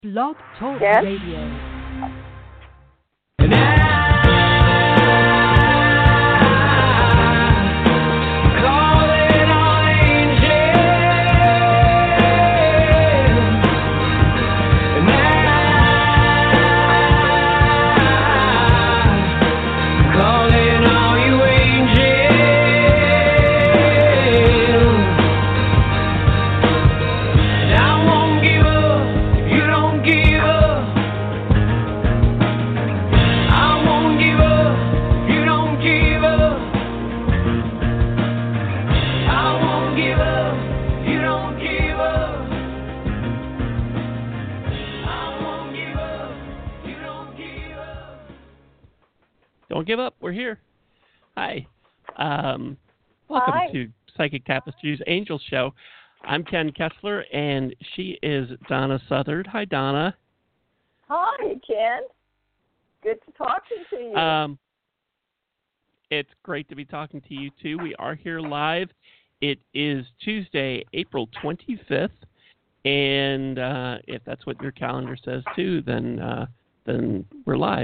Blog Talk Yes. Radio. Don't give up. We're here. Hi. Welcome Hi. to Psychic Tapestry's Angel Show. I'm Ken Kessler, and she is Donna Southard. Hi, Donna. Hi, Ken. Good to talking to you. It's great to be talking to you, too. We are here live. It is Tuesday, April 25th, and if that's what your calendar says, too, then we're live.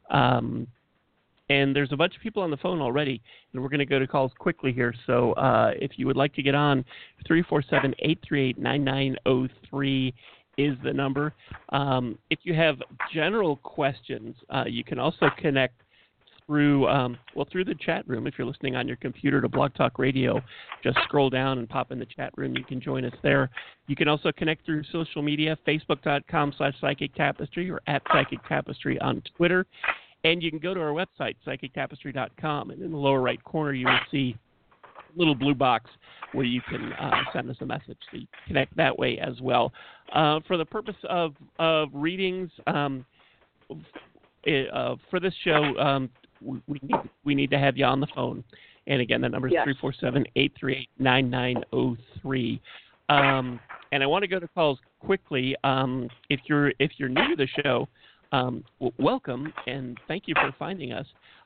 And there's a bunch of people on the phone already, and we're going to go to calls quickly here. So if you would like to get on, 347-838-9903 is the number. If you have general questions, you can also connect through the chat room. If you're listening on your computer to Blog Talk Radio, just scroll down and pop in the chat room. You can join us there. You can also connect through social media, facebook.com/Psychic Tapestry or @PsychicTapestry on Twitter. And you can go to our website, psychictapestry.com, and in the lower right corner you will see a little blue box where you can send us a message. So you can connect that way as well. For the purpose of readings, for this show, we need to have you on the phone. And again, the number is 347-838-9903. And I want to go to calls quickly. If you're new to the show, welcome, and thank you for finding us.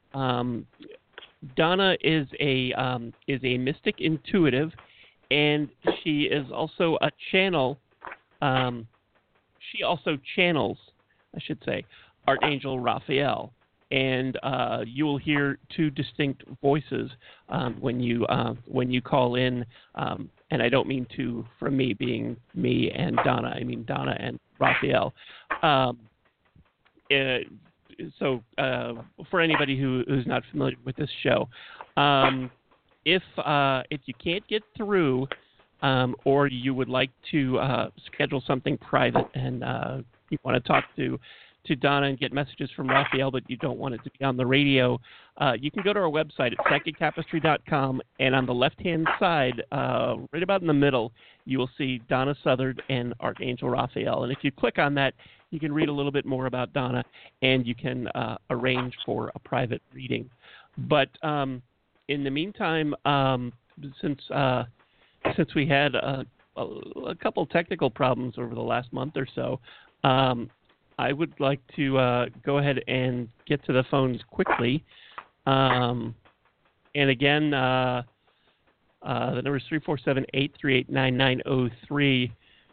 Donna is a mystic intuitive, and she is also a channel. She also channels, I should say, Archangel Raphael, and you will hear two distinct voices when you call in. And I don't mean two from me being me and Donna. I mean Donna and Raphael. So for anybody who's not familiar with this show, if you can't get through, or you would like to schedule something private and you want to talk to Donna and get messages from Raphael, but you don't want it to be on the radio, you can go to our website at psychictapestry.com, and on the left-hand side, right about in the middle, you will see Donna Southard and Archangel Raphael. And if you click on that, you can read a little bit more about Donna, and you can arrange for a private reading. But in the meantime, since we had a couple technical problems over the last month or so, I would like to go ahead and get to the phones quickly. And again, the number is 347-838-9903.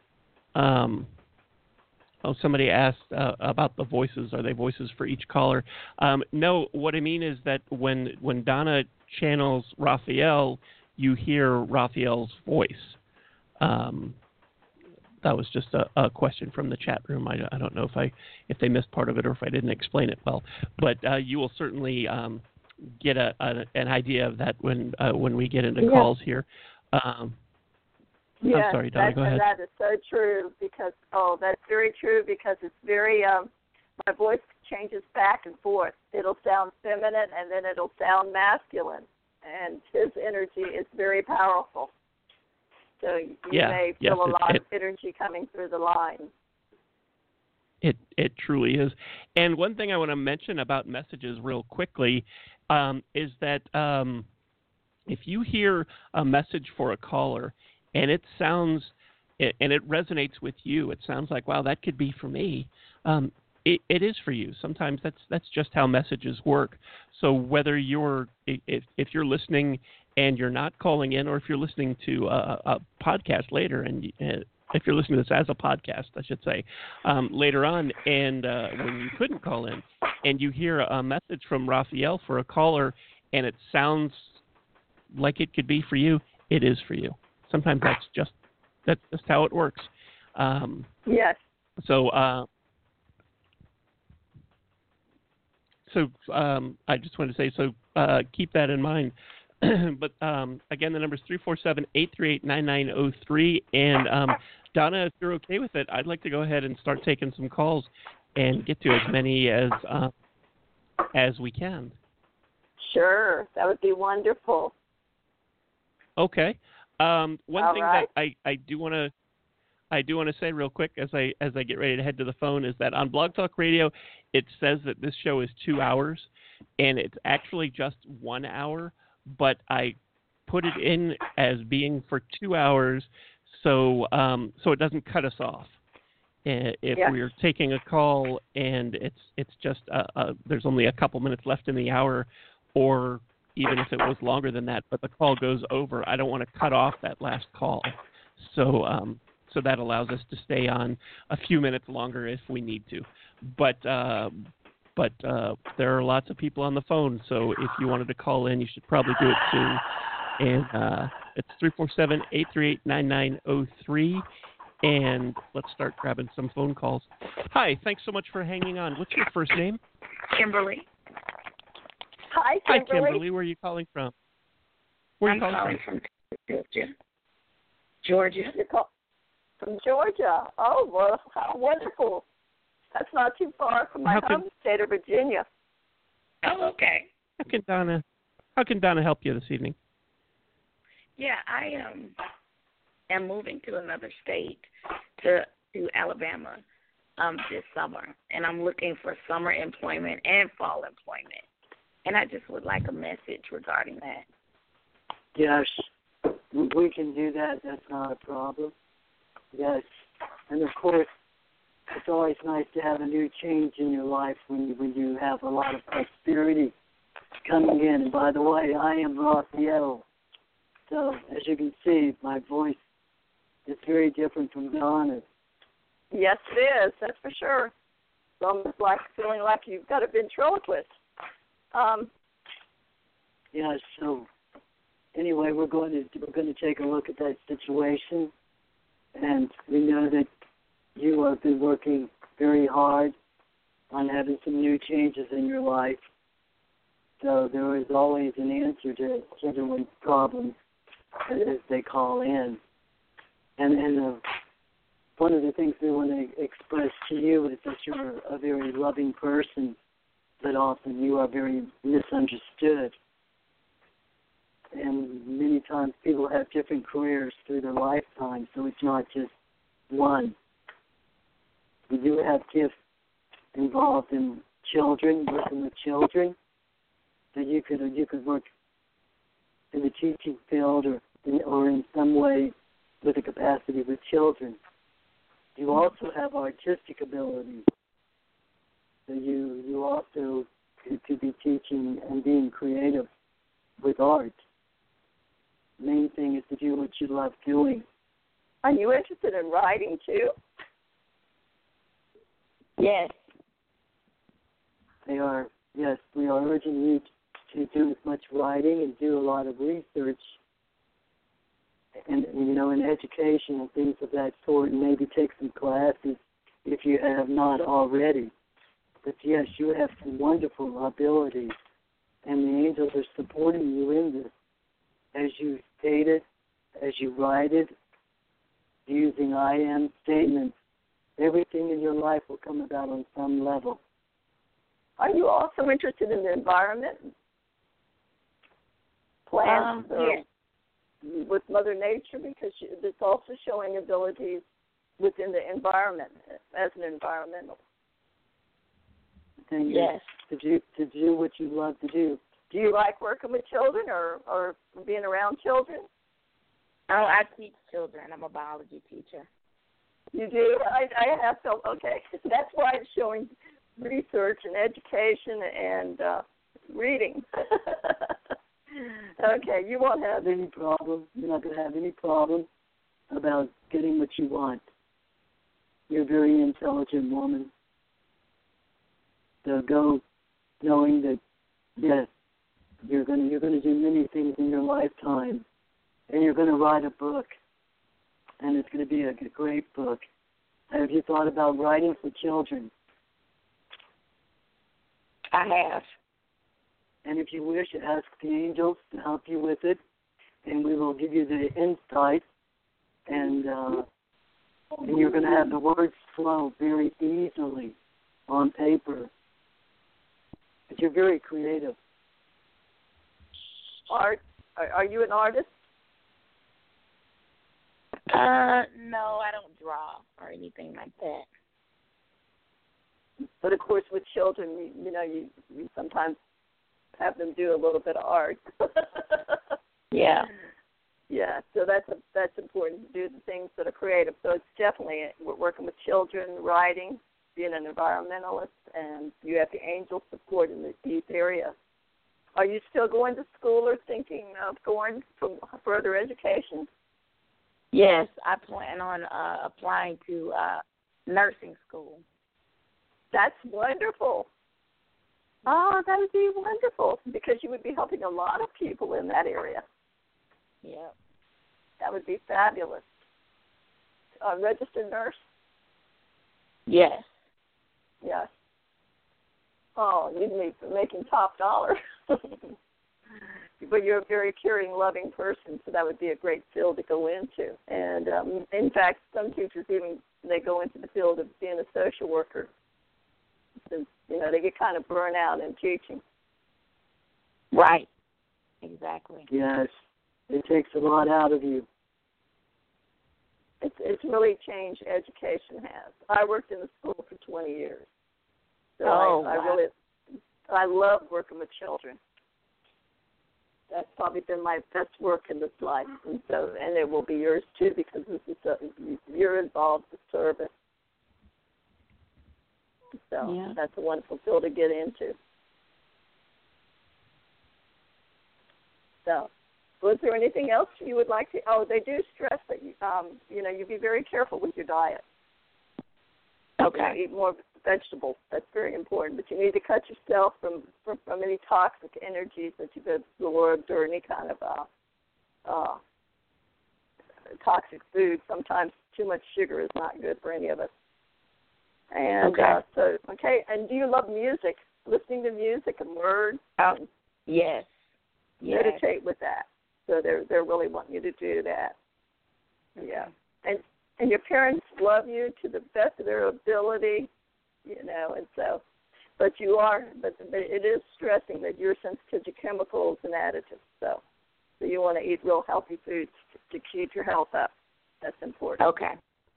Somebody asked about the voices. Are they voices for each caller? No, what I mean is that when Donna channels Raphael, you hear Raphael's voice. That was just a question from the chat room. I don't know if they missed part of it or if I didn't explain it well. But you will certainly get an idea of that when we get into calls here. Yes, I'm sorry, Donna, go ahead. That is so true that's very true because it's very, my voice changes back and forth. It'll sound feminine and then it'll sound masculine. And his energy is very powerful. So you may feel a lot of energy coming through the line. It truly is. And one thing I want to mention about messages real quickly is that if you hear a message for a caller and it resonates with you, it sounds like, wow, that could be for me. It is for you. Sometimes that's just how messages work. So whether if you're listening and you're not calling in, or if you're listening to a podcast later and if you're listening to this as a podcast, I should say, later on, and when you couldn't call in, and you hear a message from Raphael for a caller, and it sounds like it could be for you, it is for you. Sometimes that's just how it works. Yes. So I just wanted to say, keep that in mind. But again, the number is 347-838-9903. And Donna, if you're okay with it, I'd like to go ahead and start taking some calls and get to as many as we can. Sure, that would be wonderful. Okay. One All thing right. that I do want to say real quick as I get ready to head to the phone is that on Blog Talk Radio, it says that this show is 2 hours, and it's actually just 1 hour. But I put it in as being for 2 hours, so it doesn't cut us off. If we're taking a call and it's just there's only a couple minutes left in the hour, or even if it was longer than that, but the call goes over, I don't want to cut off that last call. So that allows us to stay on a few minutes longer if we need to. But there are lots of people on the phone, so if you wanted to call in, you should probably do it soon. And it's 347-838-9903, and let's start grabbing some phone calls. Hi, thanks so much for hanging on. What's your first name? Kimberly. Hi, Hi, Kimberly. Kimberly. Where are you calling from? I'm calling from Georgia. You're from Georgia. Oh, well, how wonderful. That's not too far from my home state of Virginia. Oh, okay. How can Donna help you this evening? Yeah, I am moving to another state, to Alabama, this summer, and I'm looking for summer employment and fall employment, and I just would like a message regarding that. Yes, we can do that. That's not a problem. Yes, and of course, it's always nice to have a new change in your life when you have a lot of prosperity coming in. And by the way, I am Raphael. So as you can see, my voice is very different from Donna's. Yes, it is. That's for sure. It's almost like feeling like you've got a ventriloquist. Yeah. So anyway, we're going to take a look at that situation, and we know that you have been working very hard on having some new changes in your life. So there is always an answer to everyone's problems as they call in. And one of the things we want to express to you is that you're a very loving person, but often you are very misunderstood. And many times people have different careers through their lifetime, so it's not just one. We do have gifts involved in children, working with children. So you could work in the teaching field or in some way with a capacity with children. You also have artistic abilities. So you also could be teaching and being creative with art. The main thing is to do what you love doing. Are you interested in writing too? Yes. They are. Yes, we are urging you to do as much writing and do a lot of research, and in education and things of that sort, and maybe take some classes if you have not already. But yes, you have some wonderful abilities, and the angels are supporting you in this. As you stated, as you write it, using I am statements, everything in your life will come about on some level. Are you also interested in the environment? Plants yes. With Mother Nature? Because it's also showing abilities within the environment as an environmental. Yes. To do what you love to do. Do you like working with children or being around children? Oh, I teach children. I'm a biology teacher. You do? I have felt, okay. That's why it's showing research and education and reading. Okay, you won't have any problem. You're not going to have any problem. about getting what you want. You're a very intelligent woman. So go knowing that, yes, you're going to do many things in your lifetime, and you're going to write a book, and it's going to be a great book. Have you thought about writing for children? I have. And if you wish, ask the angels to help you with it, and we will give you the insight, and you're going to have the words flow very easily on paper. But you're very creative. Art? Are you an artist? No, I don't draw or anything like that. But of course, with children, you sometimes have them do a little bit of art. Yeah. Yeah, so that's important to do the things that are creative. So it's definitely we're working with children, writing, being an environmentalist, and you have the angel support in these areas. Are you still going to school or thinking of going for further education? Yes, I plan on applying to nursing school. That's wonderful. Oh, that would be wonderful because you would be helping a lot of people in that area. Yeah. That would be fabulous. A registered nurse? Yes. Yes. Oh, you'd be making top dollar. But you're a very caring, loving person, so that would be a great field to go into. And, in fact, some teachers they go into the field of being a social worker since, they get kind of burnt out in teaching. Right. Exactly. Yes. It takes a lot out of you. It's really changed education has. I worked in the school for 20 years. So wow. I love working with children. That's probably been my best work in this life, and it will be yours too because this is you're involved with service. So yeah. That's a wonderful field to get into. So, was there anything else you would like to? Oh, they do stress that you be very careful with your diet. Okay. Eat more vegetables. That's very important. But you need to cut yourself from any toxic energies that you've absorbed or any kind of toxic food. Sometimes too much sugar is not good for any of us. And and do you love music? Listening to music and words? Yes. Meditate with that. So they're really wanting you to do that. Yeah. And your parents love you to the best of their ability, and so, but it is stressing that you're sensitive to chemicals and additives. So you want to eat real healthy foods to keep your health up. That's important. Okay.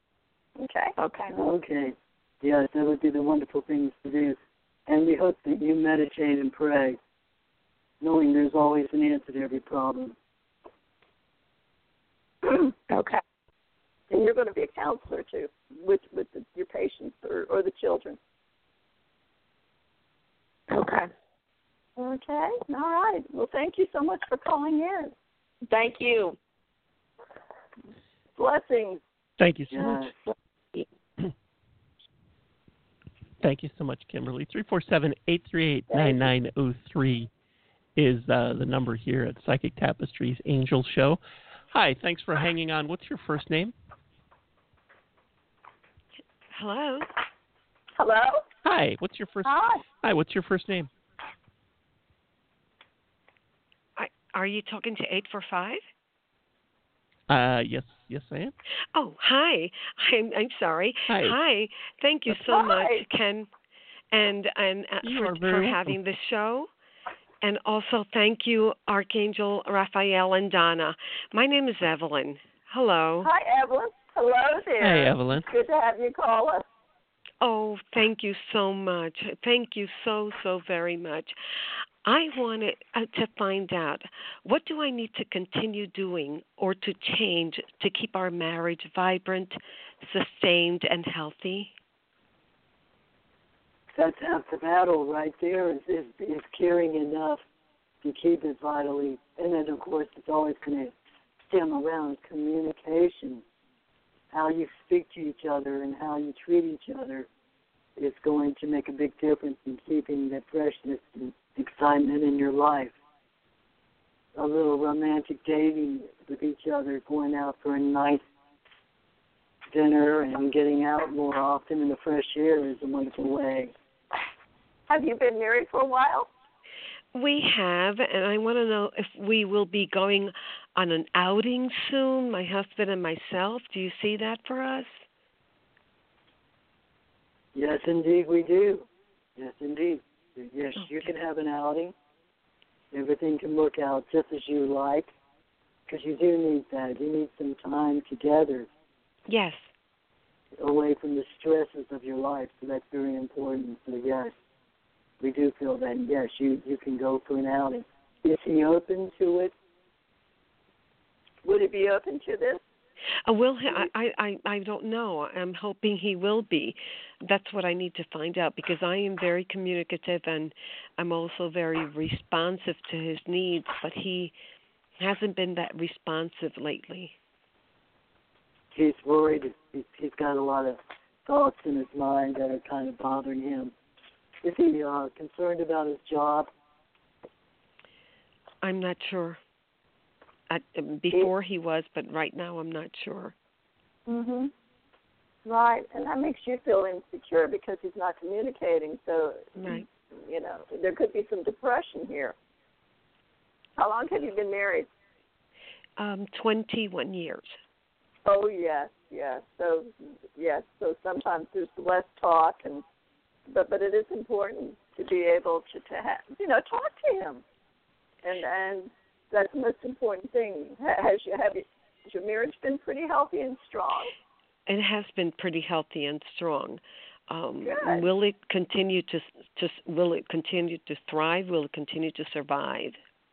Okay. Yes, that would be the wonderful things to do. And we hope that you meditate and pray, knowing there's always an answer to every problem. Okay. And you're going to be a counselor, too, with your patients or the children. Okay. Okay. All right. Well, thank you so much for calling in. Thank you. Blessings. Thank you so much. Thank you so much, Kimberly. 347-838-9903 is the number here at Psychic Tapestries Angel Show. Hi, thanks for hanging on. What's your first name? Hello. Hello. Hi. What's your first? Hi. Hi. What's your first name? Are you talking to 845? Yes, I am. Oh, hi. I'm sorry. Hi. Hi. Thank you so much, Ken, and for having this show. And also thank you, Archangel Raphael and Donna. My name is Evelyn. Hello. Hi, Evelyn. Hello there. Hi, Evelyn. Good to have you call us. Oh, thank you so much. Thank you so very much. I wanted to find out, what do I need to continue doing or to change to keep our marriage vibrant, sustained, and healthy? That's half the battle right there is caring enough to keep it vitally. And then, of course, it's always going to stem around communication. how you speak to each other and how you treat each other is going to make a big difference in keeping that freshness and excitement in your life. A little romantic dating with each other, going out for a nice dinner and getting out more often in the fresh air is a wonderful way. Have you been married for a while? We have, and I want to know if we will be going on an outing soon, my husband and myself. Do you see that for us? Yes, indeed, we do. Yes, indeed. Yes, Okay. you can have an outing. Everything can work out just as you like, because you do need that. You need some time together Yes. away from the stresses of your life, so that's very important. So, yes, we do feel that, yes, you can go for an outing. Is he open to it? Would he be open to this? Will he, I don't know. I'm hoping he will be. That's what I need to find out, because I am very communicative and I'm also very responsive to his needs, but he hasn't been that responsive lately. He's worried. He's got a lot of thoughts in his mind that are kind of bothering him. Is he concerned about his job? I'm not sure. Before he was, but right now I'm not sure. Mhm. Right, and that makes you feel insecure because he's not communicating. So, Right. you know, there could be some depression here. How long have you been married? 21 years. Oh yes, yes. So yes, so sometimes there's less talk, but it is important to be able to have, talk to him, and that's the most important thing. Has your marriage been pretty healthy and strong? It has been pretty healthy and strong. Good. Will it continue to thrive? Will it continue to survive?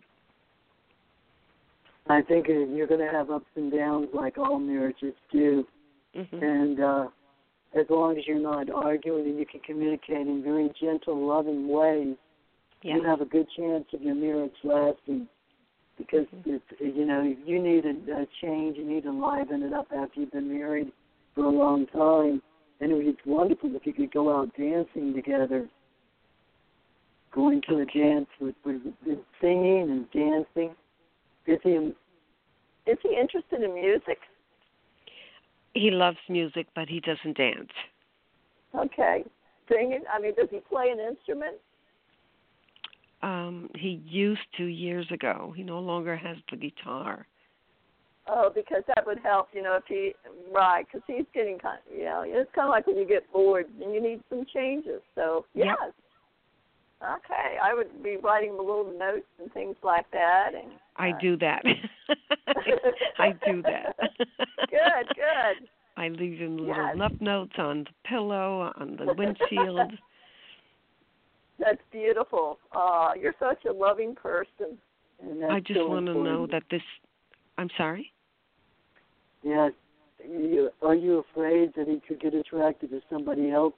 I think you're going to have ups and downs like all marriages do. Mm-hmm. And as long as you're not arguing and you can communicate in very gentle, loving ways, Yeah. you have a good chance of your marriage lasting. Because, you need a change. You need to liven it up after you've been married for a long time. And it would be wonderful if you could go out dancing together, going to a dance with singing and dancing. Is he interested in music? He loves music, but he doesn't dance. Okay. Singing? Does he play an instrument? He used to years ago. He no longer has the guitar. Oh, because that would help, if because he's getting it's kind of like when you get bored and you need some changes. So, yes. Yep. Okay, I would be writing him little notes and things like that. And I do that. I do that. Good. I leave him little Yes. love notes on the pillow, on the windshield. That's beautiful. You're such a loving person. And that's I just so want to know important. that this. I'm sorry? Yes. Are you afraid that he could get attracted to somebody else?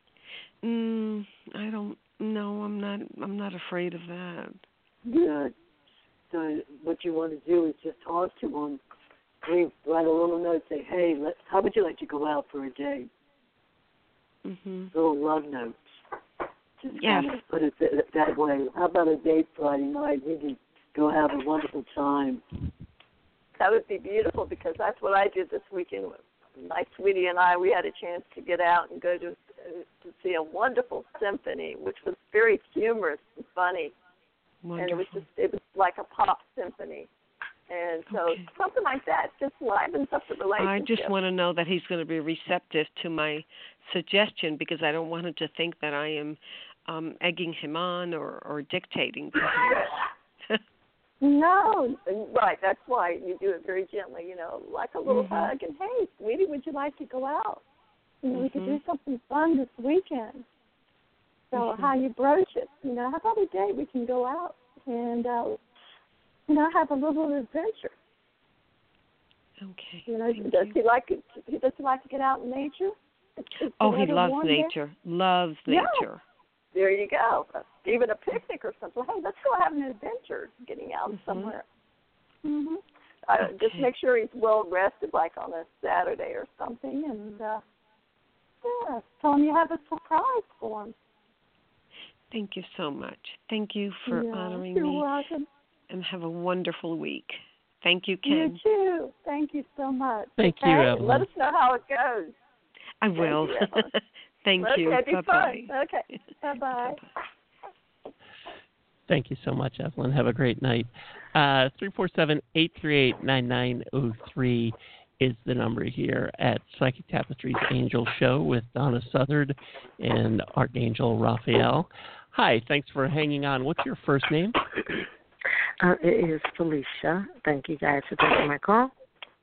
I don't. No, I'm not. I'm not afraid of that. Good. So what you want to do is just talk to him. Write a little note. Say, hey, how would you like to go out for a date? Mhm. Little love notes. Just Yes. kind of put it that way. How about a date Friday night? We can go have a wonderful time. That would be beautiful because that's what I did this weekend. My sweetie and I, we had a chance to get out and go to see a wonderful symphony, which was very humorous and funny. Wonderful. And it was like a pop symphony. And so Okay. something like that just livens up the relationship. I just want to know that he's going to be receptive to my suggestion, because I don't want him to think that I am egging him on or dictating to him. No, right. That's why you do it very gently, like a little Mm-hmm. hug. And, hey, sweetie, would you like to go out? We could do Mhm. something fun this weekend. So Mhm. how you broach it, how about a day we can go out and, have a little adventure. Okay. Does he like to get out in nature? Is Oh, the he weather loves warm there? nature. Loves Yeah. nature. There you go. Even a picnic or something. Hey, let's go have an adventure, getting out Mhm. somewhere. Mhm. Just make sure he's well rested, like on a Saturday or something, and tell him you have a surprise for him. Thank you so much. Thank you for honoring me. You're welcome. And have a wonderful week. Thank you, Ken. You too. Thank you so much. Thank you, Evelyn. Let us know how it goes. I will. Thank you. Okay, Bye-bye. Okay, bye-bye. Thank you so much, Evelyn. Have a great night. 347-838-9903 is the number here at Psychic Tapestries Angel Show with Donna Southard and Archangel Raphael. Hi, thanks for hanging on. What's your first name? It is Felicia. Thank you guys for taking my call.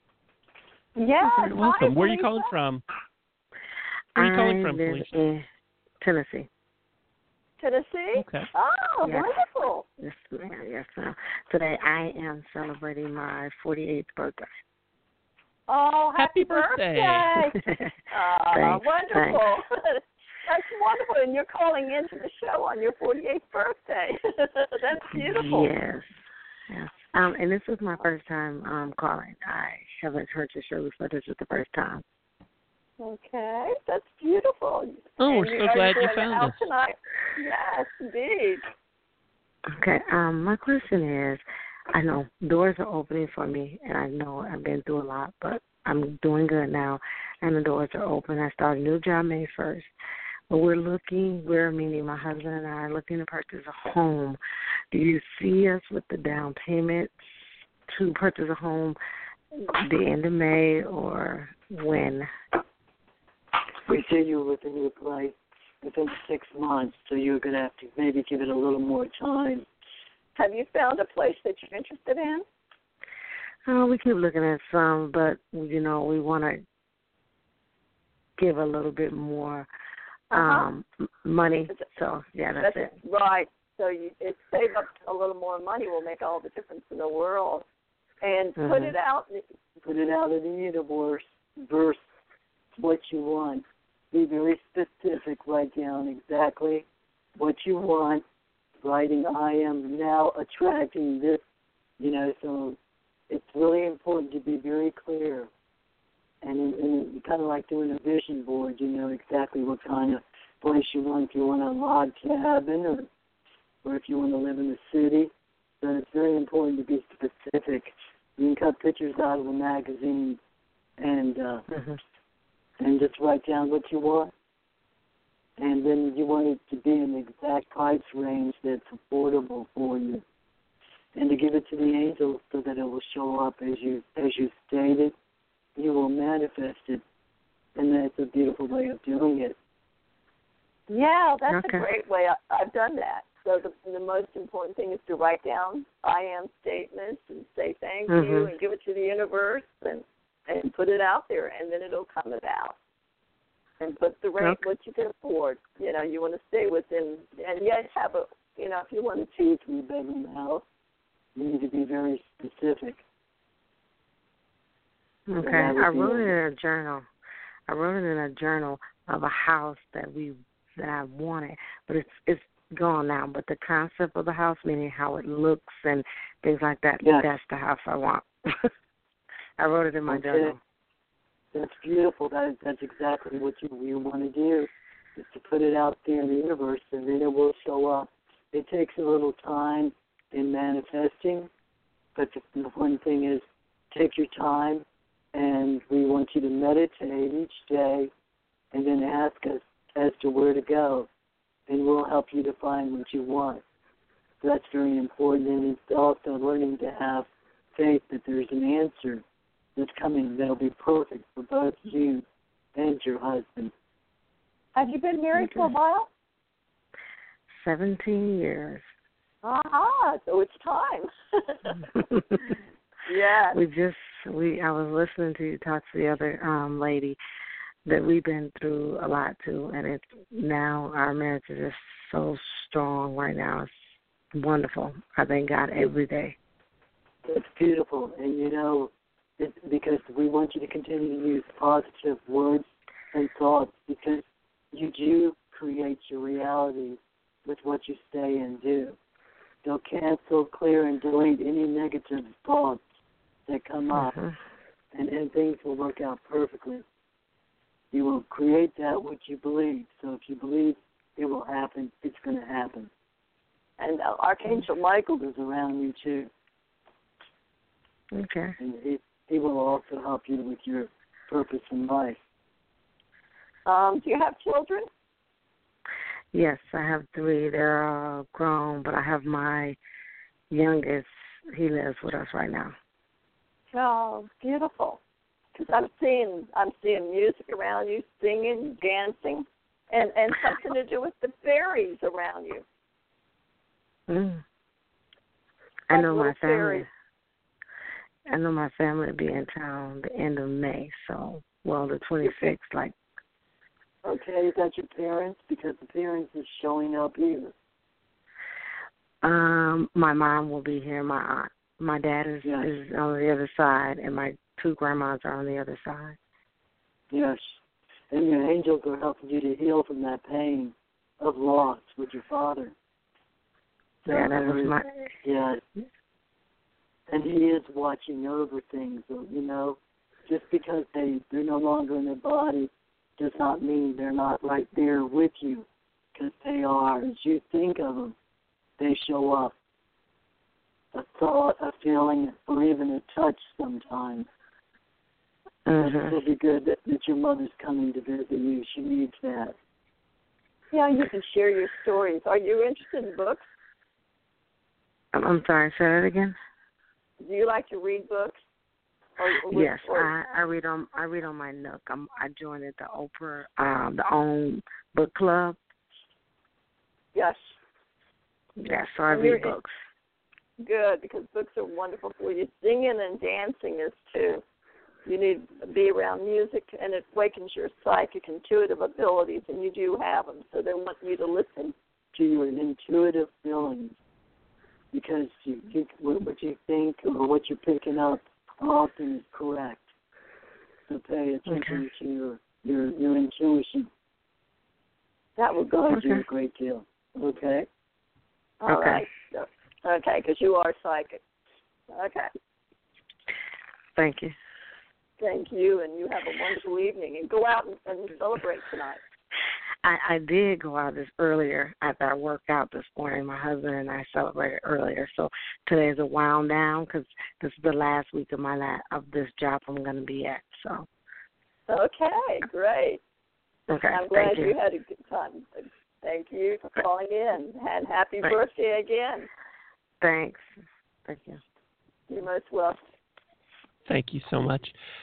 Yeah, you're welcome. Where are you calling from? Where are you calling from, Felicia? In Tennessee. Tennessee? Okay. Oh, yes. Wonderful. Yes, ma'am. Yes, ma'am. Today I am celebrating my 48th birthday. Oh, happy birthday. Wonderful. That's wonderful. And you're calling into the show on your 48th birthday. That's beautiful. Yes. Yes. And this is my first time calling. I haven't heard your show before. This is the first time. Okay. That's beautiful. Oh, we're so glad you found us. Tonight? Yes, indeed. Okay. My question is, I know doors are opening for me, and I know I've been through a lot, but I'm doing good now, and the doors are open. I start a new job May 1st. But meaning my husband and I are looking to purchase a home. Do you see us with the down payment to purchase a home the end of May or when? We see you with a new place within 6 months, so you're going to have to maybe give it a little more time. Have you found a place that you're interested in? We keep looking at some, but, we want to give a little bit more money. So, yeah, that's it. Right. So save up a little more money will make all the difference in the world. And put it out. Put it out in the universe. Verse what you want. Be very specific. Write down exactly what you want. Writing, I am now attracting this. So it's really important to be very clear. And kind of like doing a vision board, you know exactly what kind of place you want. If you want a log cabin or if you want to live in the city, then it's very important to be specific. You can cut pictures out of a magazine and just write down what you want. And then you want it to be in the exact price range that's affordable for you. And to give it to the angels so that it will show up as you stated. You will manifest it, and that's a beautiful way of doing it. Yeah, that's a great way. I've done that. So the most important thing is to write down I am statements and say thank you and give it to the universe and put it out there, and then it'll come about. And put the rate what you can afford. You want to stay within, and yet have a, if you want a 2-3-bedroom house, you need to be very specific. Okay, I wrote it in a journal. Of a house that I wanted, but it's gone now. But the concept of the house, meaning how it looks and things like that, that's the house I want. I wrote it in my journal. That's beautiful. That's exactly what you want to do, is to put it out there in the universe, and then it will show up. It takes a little time in manifesting, but the one thing is take your time. And we want you to meditate each day and then ask us as to where to go. And we'll help you to find what you want. So that's very important. And it's also learning to have faith that there's an answer that's coming that'll be perfect for both you and your husband. Have you been married for a while? 17 years. So it's time. Yeah. I was listening to you talk to the other lady that we've been through a lot too, and it's now our marriage is just so strong right now. It's wonderful. I thank God every day. It's beautiful, and it's because we want you to continue to use positive words and thoughts, because you do create your reality with what you say and do. Don't cancel, clear, and delete any negative thoughts that come up, and things will work out perfectly. You will create that which you believe. So if you believe it will happen, it's going to happen. And Archangel Michael is around you too. Okay. And he will also help you with your purpose in life. Do you have children? Yes, I have 3. They're grown, but I have my youngest. He lives with us right now. Oh, beautiful. Because I'm seeing music around you, singing, dancing, and something to do with the fairies around you. I know my family. Fairies. I know my family will be in town the end of May, so the 26th, like. Okay, is that your parents? Because the parents is showing up here. My mom will be here. My aunt, my dad is on the other side, and my 2 grandmas are on the other side. Yes, and your angels are helping you to heal from that pain of loss with your father. Yeah, that is my. Yeah, and he is watching over things. You know, just because they're no longer in their body does not mean they're not right there with you, because they are. As you think of them, they show up. A thought, a feeling, or even a touch sometimes. It will be good that your mother's coming to visit you. She needs that. Yeah, you can share your stories. Are you interested in books? I'm sorry, say that again? Do you like to read books? Yes, I read on my Nook. I joined the Oprah, the OWN book club. Yes. Yes, so I read books. Good, because books are wonderful for you. Singing and dancing is too. You need to be around music, and it awakens your psychic, intuitive abilities, and you do have them. So they want you to listen to your intuitive feelings, because what you think or what you're picking up often is correct. So pay attention to your intuition. That will guide you a great deal. Okay? All right. Okay, because you are psychic. Okay. Thank you. Thank you, and you have a wonderful evening. And go out and celebrate tonight. I did go out earlier after I worked out this morning. My husband and I celebrated earlier. So today is a wound down because this is the last week of this job I'm going to be at. So. Okay, great. Okay, I'm glad you had a good time. Thank you for calling in, and happy birthday again. Thanks. Thank you. You're most welcome. Thank you so much.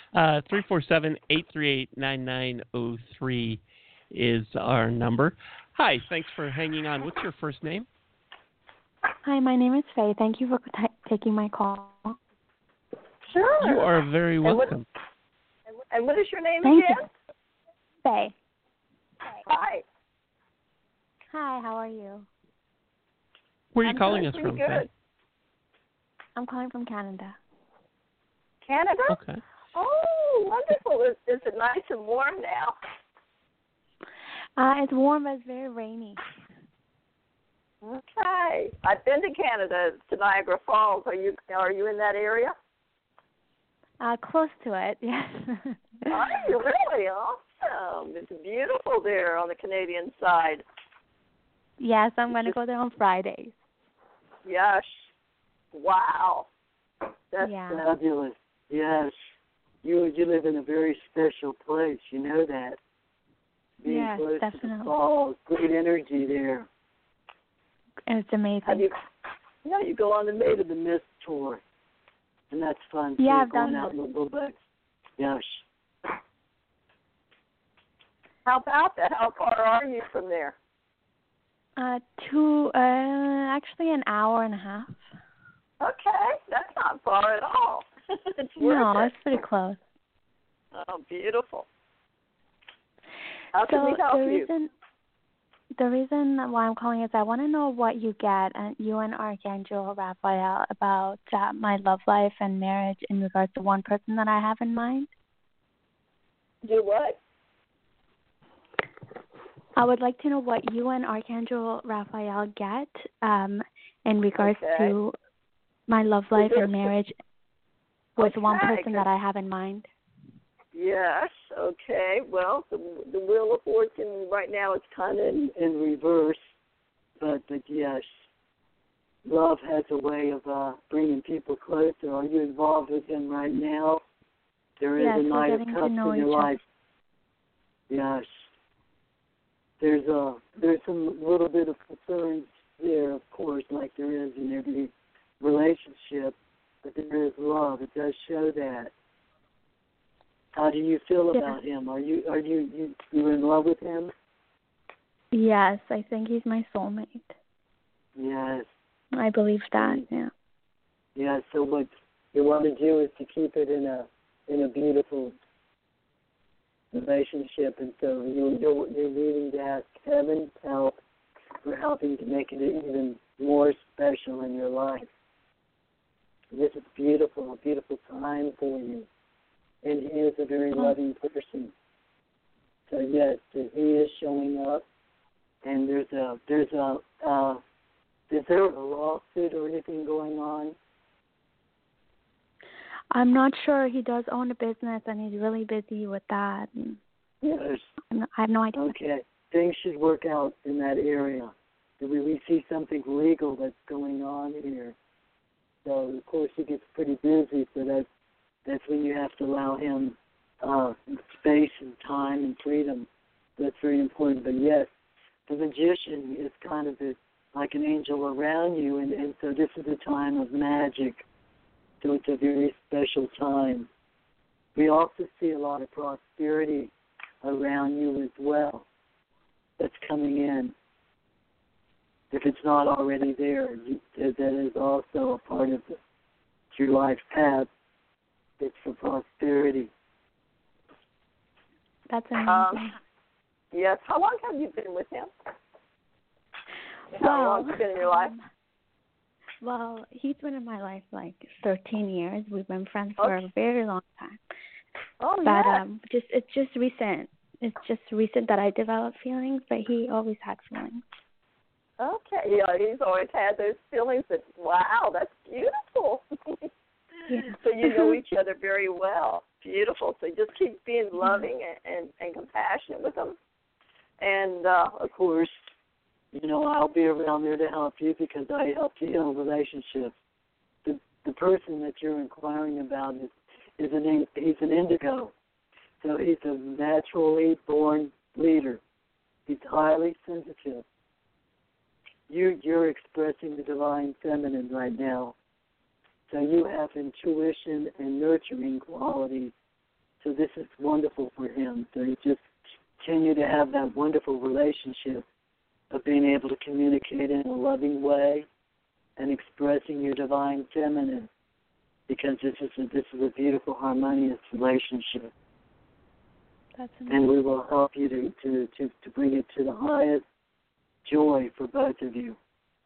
347-838-9903 is our number. Hi, thanks for hanging on. What's your first name? Hi, my name is Faye. Thank you for taking my call. Sure. You are very welcome. And what is your name Thank again? You. Faye. Hi. Hi, how are you? Where are you calling us from, Faye? I'm calling from Canada. Canada? Okay. Oh, wonderful. Is it nice and warm now? It's warm, but it's very rainy. Okay. I've been to Canada, to Niagara Falls. Are you in that area? Close to it, yes. Are you really? Awesome. It's beautiful there on the Canadian side. Yes, I'm going to go there on Fridays. Yes. Wow. That's fabulous. Yes. You live in a very special place. You know that. Being close definitely. To the falls, great energy there. It's amazing. You go on the Maid of the Mist tour, and that's fun. Yeah, I've done out in the little bit. Yes. How about that? How far are you from there? Actually an hour and a half. Okay, that's not far at all. It's pretty close. Oh, beautiful. How can we help you? The reason why I'm calling is I want to know what you get, you and Archangel Raphael, about my love life and marriage in regards to one person that I have in mind. Do what? I would like to know what you and Archangel Raphael get in regards to my love life and marriage. with one Okay, person that I have in mind. Yes. Okay. Well, the Wheel of Fortune right now is kind of in reverse, but yes, love has a way of bringing people closer. Are you involved with him right now? There is Yes, a we're Knight of getting to Cups know in your each life. Yes. There's some little bit of concerns there, of course, like there is in every relationship, but there is love. It does show that. How do you feel about him? Are you in love with him? Yes, I think he's my soulmate. Yes. I believe that. Yeah. Yeah. So what you want to do is to keep it in a beautiful relationship, and so you're needing to ask Heaven's help for helping to make it even more special in your life. This is beautiful, a beautiful time for you, and he is a very loving person. So yes, he is showing up, and is there a lawsuit or anything going on? I'm not sure. He does own a business, and he's really busy with that. Yes. I have no idea. Okay. Things should work out in that area. We see something legal that's going on here. So, of course, he gets pretty busy, so that's when you have to allow him space and time and freedom. That's very important. But, yes, the magician is kind of like an angel around you, and so this is a time of magic. So it's a very special time. We also see a lot of prosperity around you as well that's coming in. If it's not already there, that is also a part of your life path. It's for prosperity. That's amazing. Yes. How long have you been with him? Well, How long has he been in your life? Well, he's been in my life like 13 years. We've been friends for a very long time. Oh, but it's just recent. It's just recent that I developed feelings, but he always had feelings. Okay. Yeah, he's always had those feelings that, wow, that's beautiful. Yeah. So you know each other very well. Beautiful. So just keep being loving and compassionate with him. And, of course, I'll be around there to help you because I help you heal relationships. The person that you're inquiring about he's an indigo. So he's a naturally born leader. He's highly sensitive. You're expressing the divine feminine right now. So you have intuition and nurturing qualities. So this is wonderful for him. So you just continue to have that wonderful relationship of being able to communicate in a loving way and expressing your divine feminine, because this is a beautiful, harmonious relationship. That's amazing. And we will help you to bring it to the highest joy for both of you.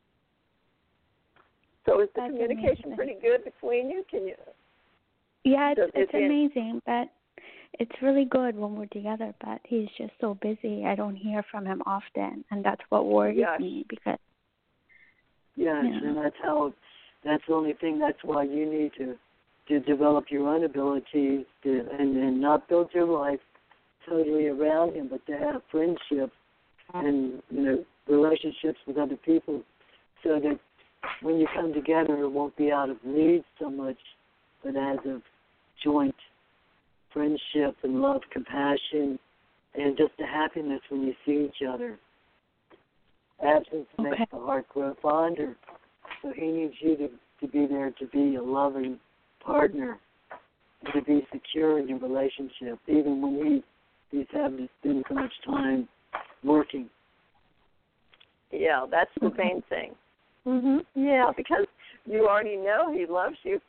So is the communication pretty good between you? Can you? Yeah, it's amazing, but it's really good when we're together. But he's just so busy. I don't hear from him often, and that's what worries me because. Yes, and that's the only thing. That's why you need to develop your own abilities and not build your life totally around him, but to have friendships and relationships with other people, so that when you come together, it won't be out of need so much, but as of joint friendship and love, compassion, and just the happiness when you see each other. Absence makes the heart grow fonder, so he needs you to be there to be a loving partner, and to be secure in your relationship, even when he's having to spend so much time working. Yeah, that's the main thing. Yeah, because you already know he loves you.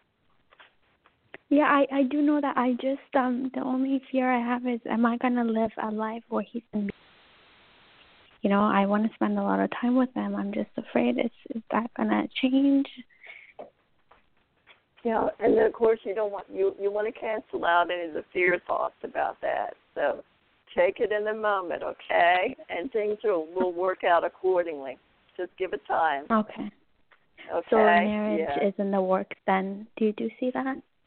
Yeah, I do know that. I just the only fear I have is, am I gonna live a life where he's gonna be? I want to spend a lot of time with him. I'm just afraid is that gonna change? Yeah, and then of course you don't want you want to cancel out any of the fear thoughts about that. So take it in the moment, okay? And things will work out accordingly. Just give it time. Okay. Okay. So marriage is in the works then. Do you see that?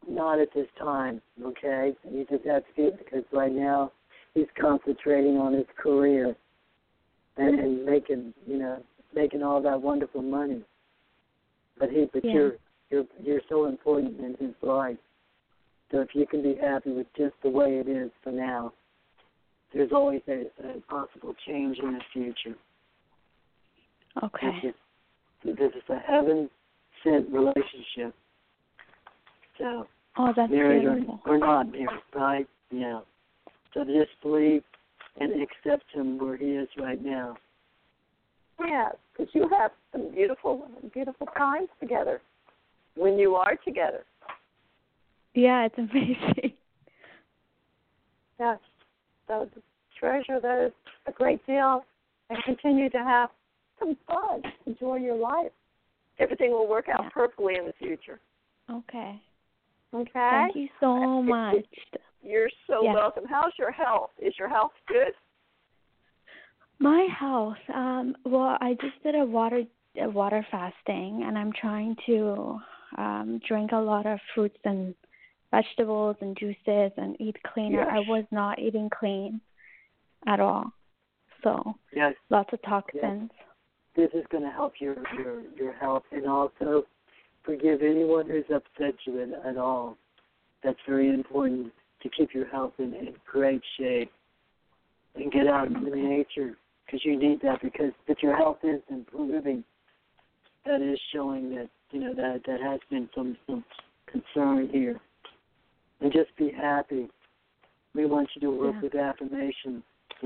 not at this time, okay? You just have to get, because right now he's concentrating on his career and making, making all that wonderful money. But you're so important in his life. So if you can be happy with just the way it is for now, there's always a possible change in the future. Okay. This is a heaven-sent relationship. So, that's married beautiful. or not married, right? Yeah. So just believe and accept him where he is right now. Yeah, because you have some beautiful times together when you are together. Yeah, it's amazing. Yes. So treasure those a great deal and continue to have some fun. Enjoy your life. Everything will work out perfectly in the future. Okay. Okay? Thank you so much. You're so welcome. How's your health? Is your health good? My health, well, I just did a water fasting, and I'm trying to drink a lot of fruits and vegetables and juices and eat cleaner. Yes. I was not eating clean at all, so lots of toxins. Yes. This is going to help your health, and also forgive anyone who's upset you at all. That's very important to keep your health in great shape and get out into nature, because you need that. Because if your health is improving, that is showing that that has been some concern here. And just be happy. We want you to work with affirmations.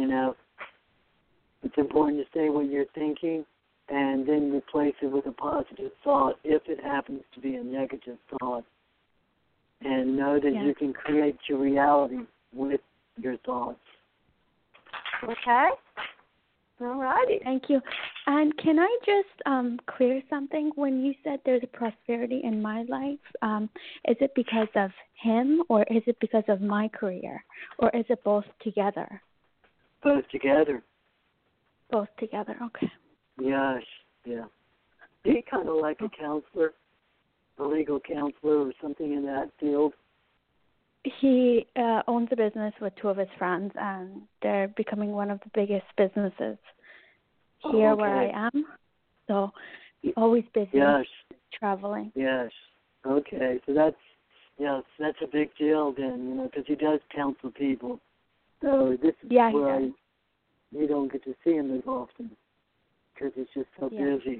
It's important to say what you're thinking, and then replace it with a positive thought if it happens to be a negative thought. And know that you can create your reality with your thoughts. Okay. All righty. Thank you. And can I just clear something? When you said there's a prosperity in my life, is it because of him, or is it because of my career, or is it both together? Both together. Both together, okay. Yes, yeah. Be kind of like a counselor, a legal counselor or something in that field. He owns a business with two of his friends, and they're becoming one of the biggest businesses here where I am. So always busy, traveling. Yes. Okay. So that's a big deal then, because he does counsel people. So this is why you don't get to see him as often, because he's just so busy.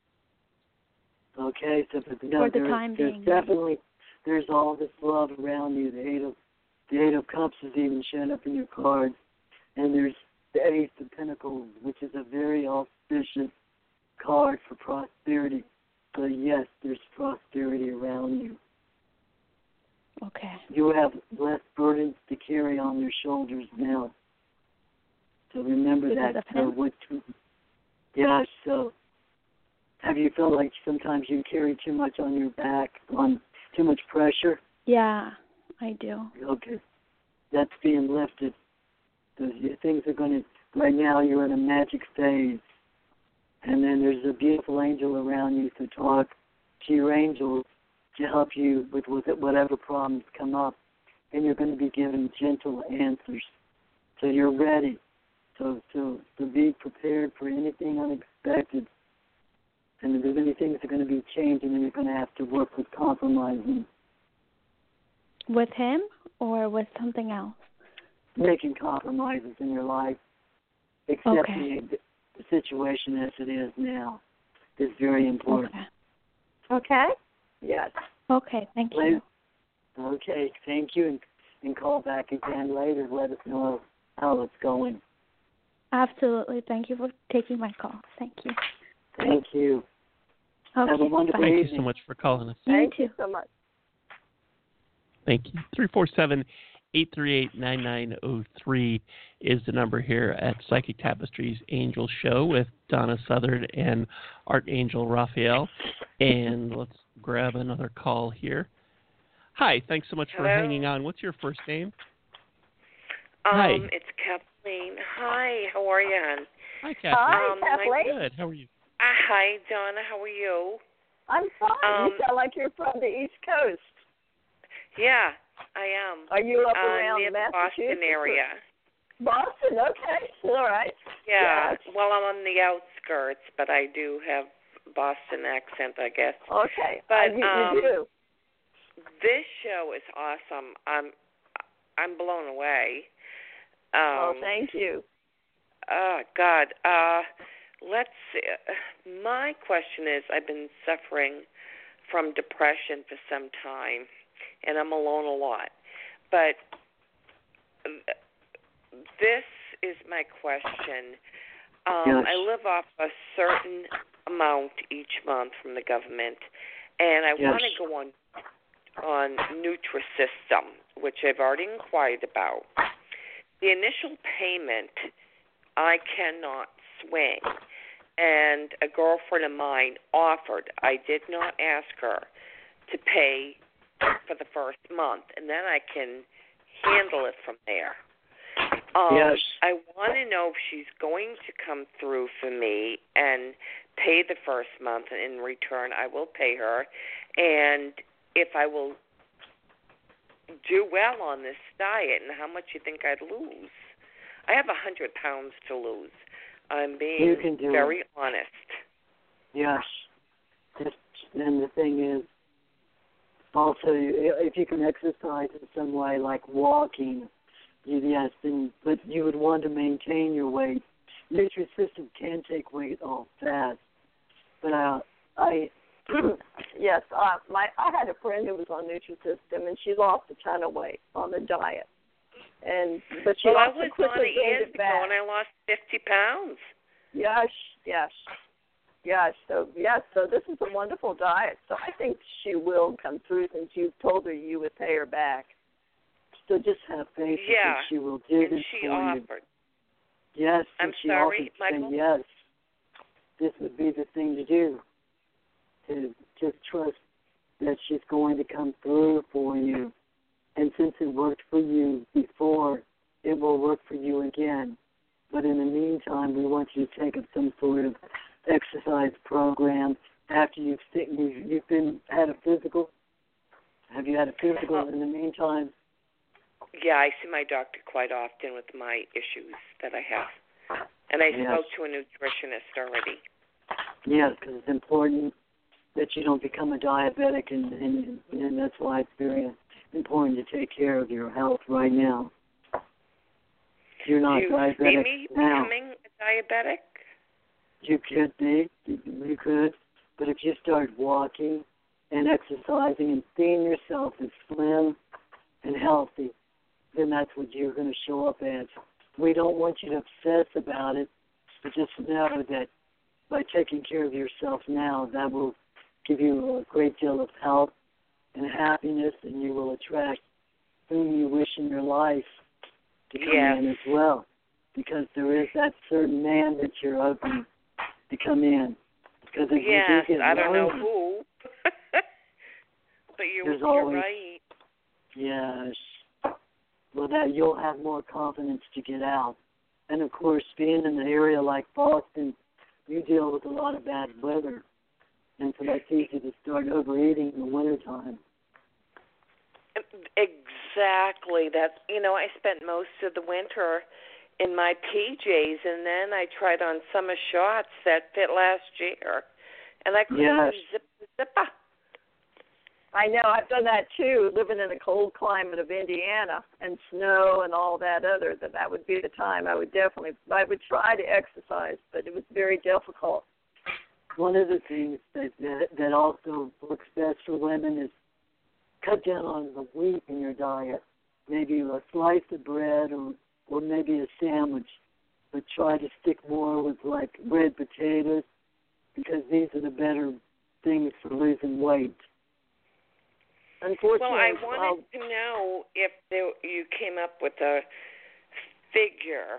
Okay. So for the time being, there's all this love around you. The Eight of Cups is even shown up in your cards, and there's the Ace of Pentacles, which is a very auspicious card for prosperity. So yes, there's prosperity around you. Okay. You have less burdens to carry on your shoulders now. So remember that. So have you felt like sometimes you carry too much on your back, on too much pressure? Yeah, I do. Okay. That's being lifted. So things are going to, right now you're in a magic phase. And then there's a beautiful angel around you, so talk to your angels to help you with whatever problems come up. And you're going to be given gentle answers. So you're ready. So be prepared for anything unexpected. And if there's any things that are going to be changing, then you're going to have to work with compromising. With him or with something else? Making compromises in your life. Accepting the situation as it is now is very important. Okay? Yes. Okay, thank you. Okay, thank you. And call back again later. Let us know how it's going. Absolutely. Thank you for taking my call. Thank you. Thank you. Okay, have a wonderful evening. evening. Thank you so much for calling us. Thank you so much. Thank you. 347-838-9903 is the number here at Psychic Tapestries Angel Show with Donna Southern and Archangel Raphael. And let's grab another call here. Hi, thanks so much for hanging on. What's your first name? Hi. It's Kathleen. Hi, how are you, hon? Hi, Kathleen. Hi, Kathleen. Good. How are you? Hi, Donna. How are you? I'm fine. You sound like you're from the East Coast. Yeah, I am. Are you up around near the Massachusetts? Boston area. Boston, okay, all right. Yeah, well, I'm on the outskirts, but I do have Boston accent, I guess. Okay, but you do. This show is awesome. I'm blown away. Thank you. Oh God. Let's see. My question is, I've been suffering from depression for some time, and I'm alone a lot. But this is my question. Yes. I live off a certain amount each month from the government, and I want to go on Nutrisystem, which I've already inquired about. The initial payment I cannot swing, and a girlfriend of mine offered. I did not ask her to pay for the first month, and then I can handle it from there. I want to know if she's going to come through for me and pay the first month, and in return I will pay her, and if I will do well on this diet and how much you think I'd lose. I have 100 pounds to lose. I'm being very honest. Yes. And the thing is, also, if you can exercise in some way, like walking, but you would want to maintain your weight. Nutrisystem can take weight off fast. But I had a friend who was on Nutrisystem, and she lost a ton of weight on the diet. But she I also was quickly on it years gained it ago, back. and I lost 50 pounds. Yes. So this is a wonderful diet. So I think she will come through since you told her you would pay her back. So just have faith that she will do and this she for offered. you. Yes, I'm she sorry, offered Michael? to say yes. This would be the thing to do. To just trust that she's going to come through for you. And since it worked for you before, it will work for you again. But in the meantime, we want you to take up some sort of exercise program after you've had a physical. Have you had a physical in the meantime? Yeah, I see my doctor quite often with my issues that I have. And I spoke to a nutritionist already. Yes, because it's important that you don't become a diabetic, and that's why it's very important to take care of your health right now. You're not diabetic now. Do you see me now. becoming a diabetic? You could be. You could. But if you start walking and exercising and seeing yourself as slim and healthy, then that's what you're going to show up as. We don't want you to obsess about it, but just know that by taking care of yourself now, that will give you a great deal of health and happiness, and you will attract whom you wish in your life to come in as well, because there is that certain man that you're hoping to come in. Because if you do get I don't know lonely, who, but you're always, right. Yes. Well, that you'll have more confidence to get out. And, of course, being in an area like Boston, you deal with a lot of bad weather. And so that's easy to start overeating in the wintertime. Exactly. I spent most of the winter in my PJs, and then I tried on summer shorts that fit last year, and I couldn't zip the zipper. I know. I've done that, too, living in the cold climate of Indiana and snow and all that other. That would be the time I would try to exercise, but it was very difficult. One of the things that also works best for women is cut down on the wheat in your diet. Maybe a slice of bread or maybe a sandwich, but try to stick more with like red potatoes, because these are the better things for losing weight. Unfortunately, well, I wanted to know if you came up with a figure,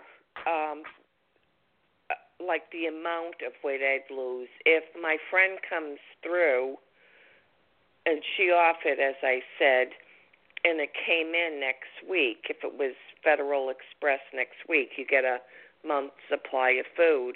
like the amount of weight I'd lose. If my friend comes through, and she offered, as I said, and it came in next week, if it was Federal Express next week, you get a month's supply of food.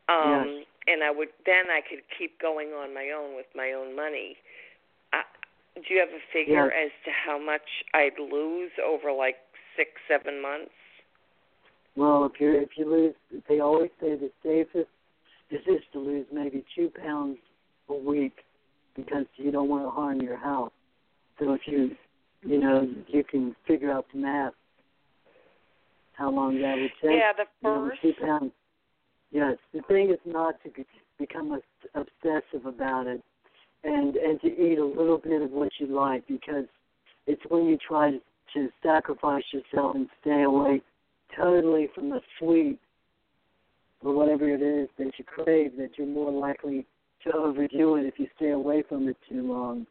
And I could keep going on my own with my own money. Do you have a figure as to how much I'd lose over like 6-7 months? Well, if you lose, they always say the safest is to lose maybe 2 pounds a week because you don't want to harm your health. So if you can figure out the math, how long that would take. Yeah, the first. 2 pounds. Yes, the thing is not to become obsessive about it and to eat a little bit of what you like, because it's when you try to sacrifice yourself and stay away totally from the sweet or whatever it is that you crave that you're more likely to overdo it if you stay away from it too long.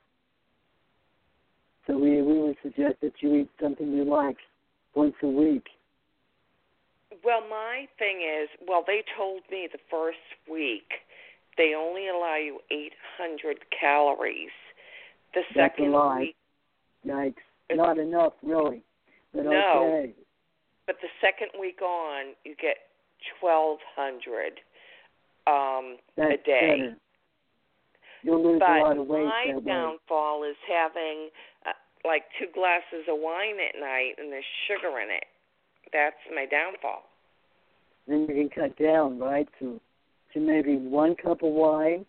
So we would suggest that you eat something you like once a week. Well, my thing is, they told me the first week they only allow you 800 calories. The second week... Yikes. Not enough, really. But no. Okay. But the second week on, you get 1,200 a day. Better. You'll lose a lot of weight. My downfall is having like 2 glasses of wine at night and there's sugar in it. That's my downfall. Then you can cut down, right, to maybe 1 cup of wine,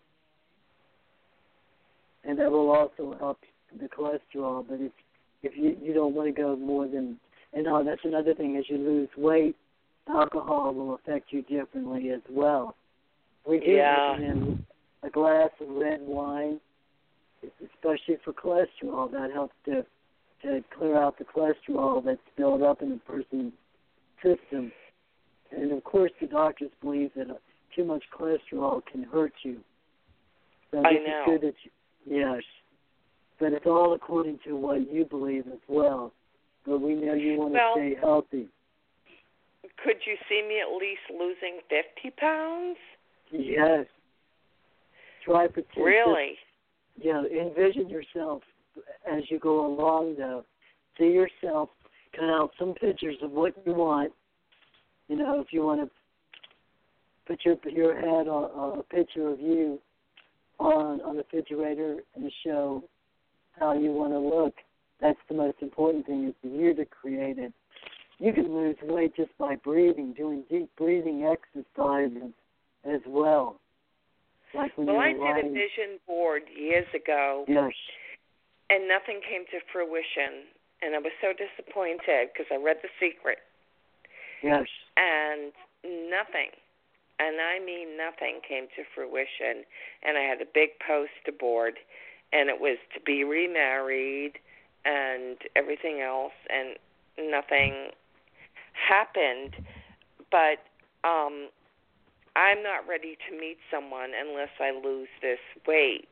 and that will also help the cholesterol. But if you don't want to go more than, and that's another thing, as you lose weight, alcohol will affect you differently as well. We do recommend a glass of red wine, especially for cholesterol. That helps to clear out the cholesterol that's built up in a person's system. And, of course, the doctors believe that too much cholesterol can hurt you. So I know. It's good that yes. But it's all according to what you believe as well. But we know you want to stay healthy. Could you see me at least losing 50 pounds? Yes. Try for 10. Really? Envision yourself as you go along, though. See yourself, cut out some pictures of what you want. If you want to put your head on a picture of you on the refrigerator and show how you want to look, that's the most important thing, is for you to create it. You can lose weight just by breathing, doing deep breathing exercises as well. Like when I you're did a vision board years ago, yes, and nothing came to fruition. And I was so disappointed because I read The Secret. Yes. And nothing, and I mean nothing, came to fruition. And I had a big poster board, and it was to be remarried and everything else, and nothing happened. But I'm not ready to meet someone unless I lose this weight.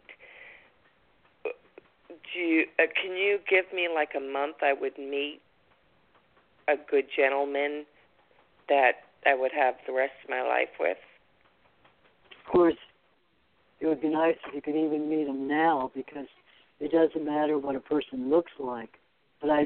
Can you give me like a month I would meet a good gentleman that I would have the rest of my life with? Of course, it would be nice if you could even meet him now, because it doesn't matter what a person looks like. But I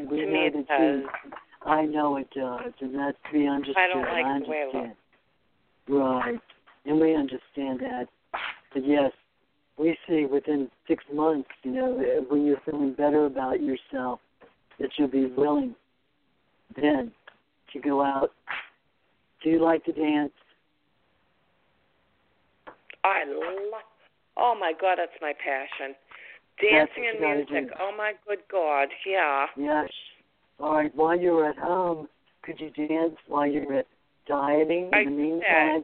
know it does, and that's to be understood. I don't like the way I look. Right, and we understand that. But yes, we see within 6 months, when you're feeling better about yourself, that you'll be willing then to go out. Do you like to dance? Oh my God, that's my passion. Dancing and music. Oh my good God, yeah. Yes. All right, while you're at home, could you dance while you're dieting in the meantime?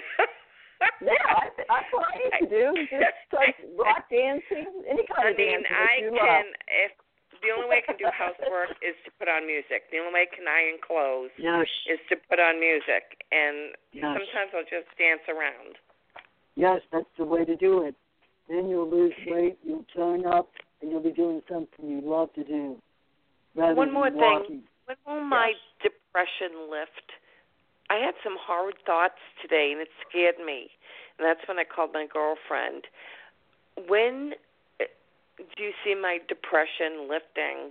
That's what I used to do. Just like rock dancing, any kind of dancing. If the only way I can do housework is to put on music. The only way I can iron clothes is to put on music. And sometimes I'll just dance around. Yes, that's the way to do it. Then you'll lose weight, you'll tone up, and you'll be doing something you love to do. One more thing. When will my depression lift? I had some horrid thoughts today, and it scared me. And that's when I called my girlfriend. When do you see my depression lifting?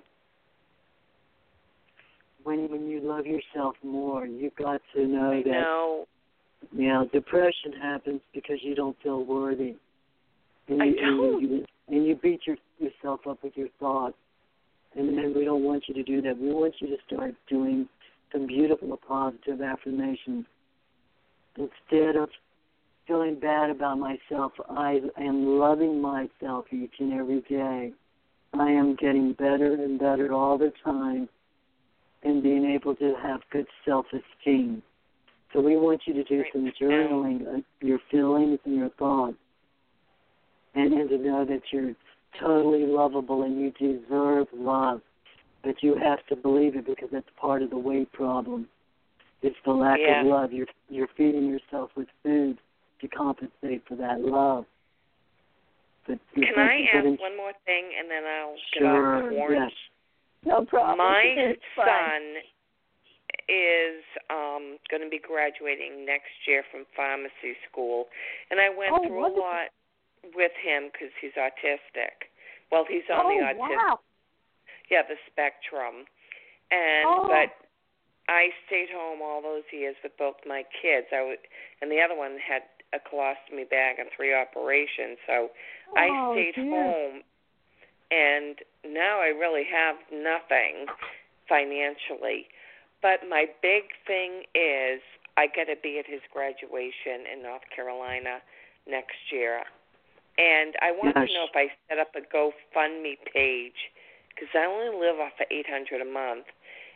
When you love yourself more, you've got to know that. No. Yeah, depression happens because you don't feel worthy. And I don't. and you beat yourself up with your thoughts. And we don't want you to do that. We want you to start doing some beautiful positive affirmations. Instead of feeling bad about myself, I am loving myself each and every day. I am getting better and better all the time and being able to have good self-esteem. So we want you to do some journaling of your feelings and your thoughts and to know that you're totally lovable and you deserve love. But you have to believe it because that's part of the weight problem. It's the lack of love. You're feeding yourself with food to compensate for that love. But can I ask one more thing and then I'll get off the horn? Yes. No problem. My son is going to be graduating next year from pharmacy school, and I went through a lot with him because he's autistic. Well, he's on the autism, the spectrum, and but I stayed home all those years with both my kids. And the other one had a colostomy bag and 3 operations, so I stayed home, and now I really have nothing financially. But my big thing is I got to be at his graduation in North Carolina next year. And I want to know if I set up a GoFundMe page, because I only live off of $800 a month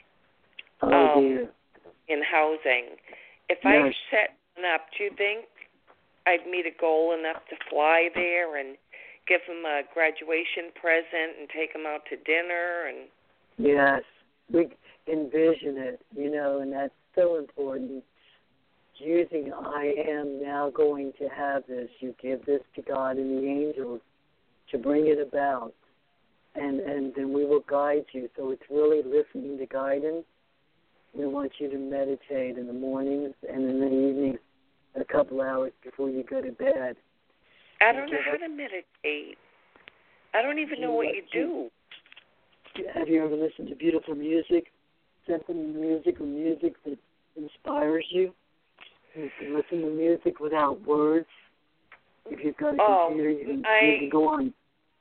in housing. If I set one up, do you think I'd meet a goal enough to fly there and give him a graduation present and take him out to dinner? And yes, we envision it, and that's so important. Using I am now going to have this. You give this to God and the angels to bring it about. And then we will guide you. So it's really listening to guidance. We want you to meditate in the mornings and in the evenings a couple hours before you go to bed. I don't know how to meditate. I don't even know what you do. Have you ever listened to beautiful music? Symphony music or music that inspires you? You can listen to music without words. If you've got a computer, you can go on.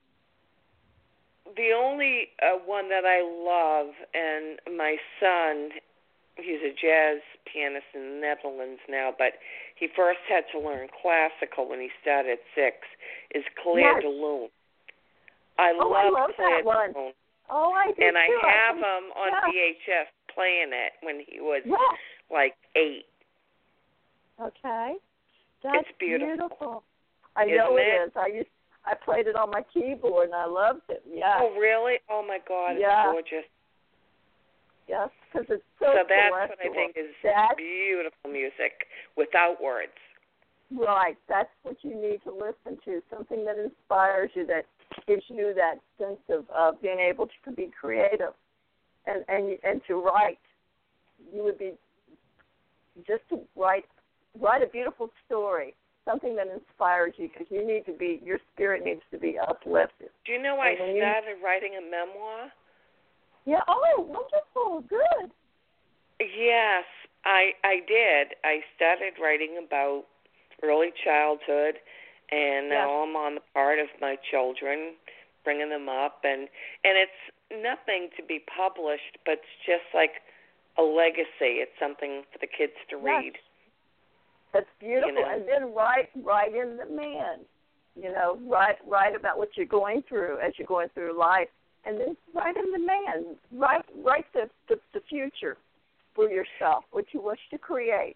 The only one that I love, and my son, he's a jazz pianist in the Netherlands now, but he first had to learn classical when he started at 6, is Claire de Lune. I love Claire de Lune. Oh, I do. And I have him on VHS playing it when he was like 8. Okay. That's it's beautiful. I know it is. I played it on my keyboard and I loved it. Yeah. Oh, really? Oh my God, it's gorgeous. Yes, because it's so that's what I think is beautiful music without words. Right. That's what you need to listen to. Something that inspires you, that gives you that sense of being able to be creative and to write. You would be just to write a beautiful story, something that inspires you, because your spirit needs to be uplifted. Do you know I started writing a memoir? Yeah. Oh, wonderful. Good. Yes, I did. I started writing about early childhood, and now I'm on the part of my children, bringing them up, and it's nothing to be published, but it's just like a legacy. It's something for the kids to read. That's beautiful. And then write in the man. Write about what you're going through as you're going through life, and then write in the man. Write the future for yourself, what you wish to create.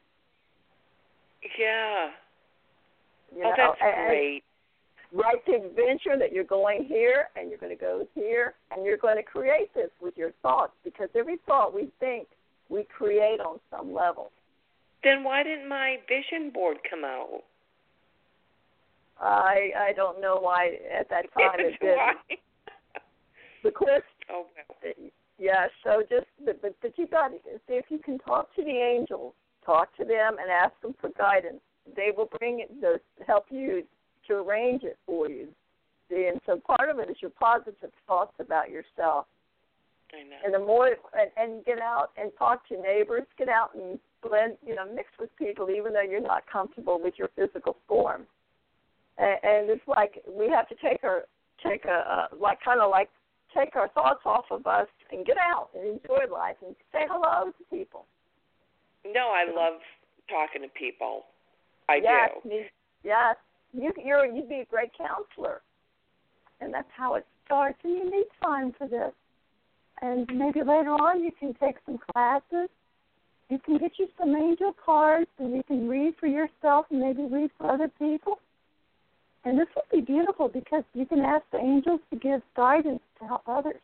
Yeah. That's great. Write the adventure that you're going here, and you're going to go here, and you're going to create this with your thoughts, because every thought we think, we create on some level. Then why didn't my vision board come out? I don't know why at that time it didn't. Because so but you got to see if you can talk to the angels, talk to them, and ask them for guidance. They will help you to arrange it for you. See, and so part of it is your positive thoughts about yourself. I know. And the more and get out and talk to neighbors, get out and blend, mix with people, even though you're not comfortable with your physical form. And it's like we have to take our take take our thoughts off of us and get out and enjoy life and say hello to people. No, I love talking to people. I do. Yes, you'd be a great counselor, and that's how it starts. And you need time for this. And maybe later on you can take some classes. You can get you some angel cards, and you can read for yourself and maybe read for other people. And this would be beautiful because you can ask the angels to give guidance to help others.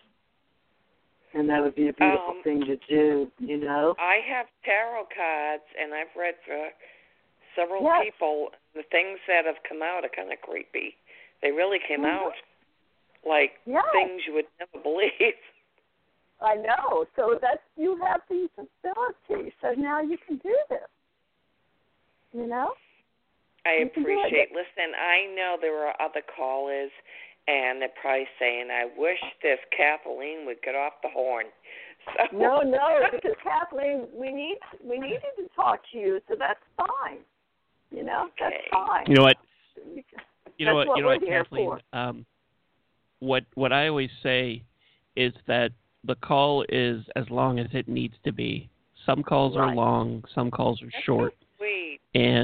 And that would be a beautiful thing to do, you know. I have tarot cards, and I've read for several people. The things that have come out are kind of creepy. They really came out like things you would never believe. I know. So you have these abilities. So now you can do this. You know? I appreciate. Listen, I know there are other callers, and they're probably saying, I wish this Kathleen would get off the horn. So. No, because Kathleen, we needed to talk to you, so that's fine. You know, that's fine. You know what? You know what, Kathleen? What I always say is that the call is as long as it needs to be. Some calls are long, some calls are short. Sweet.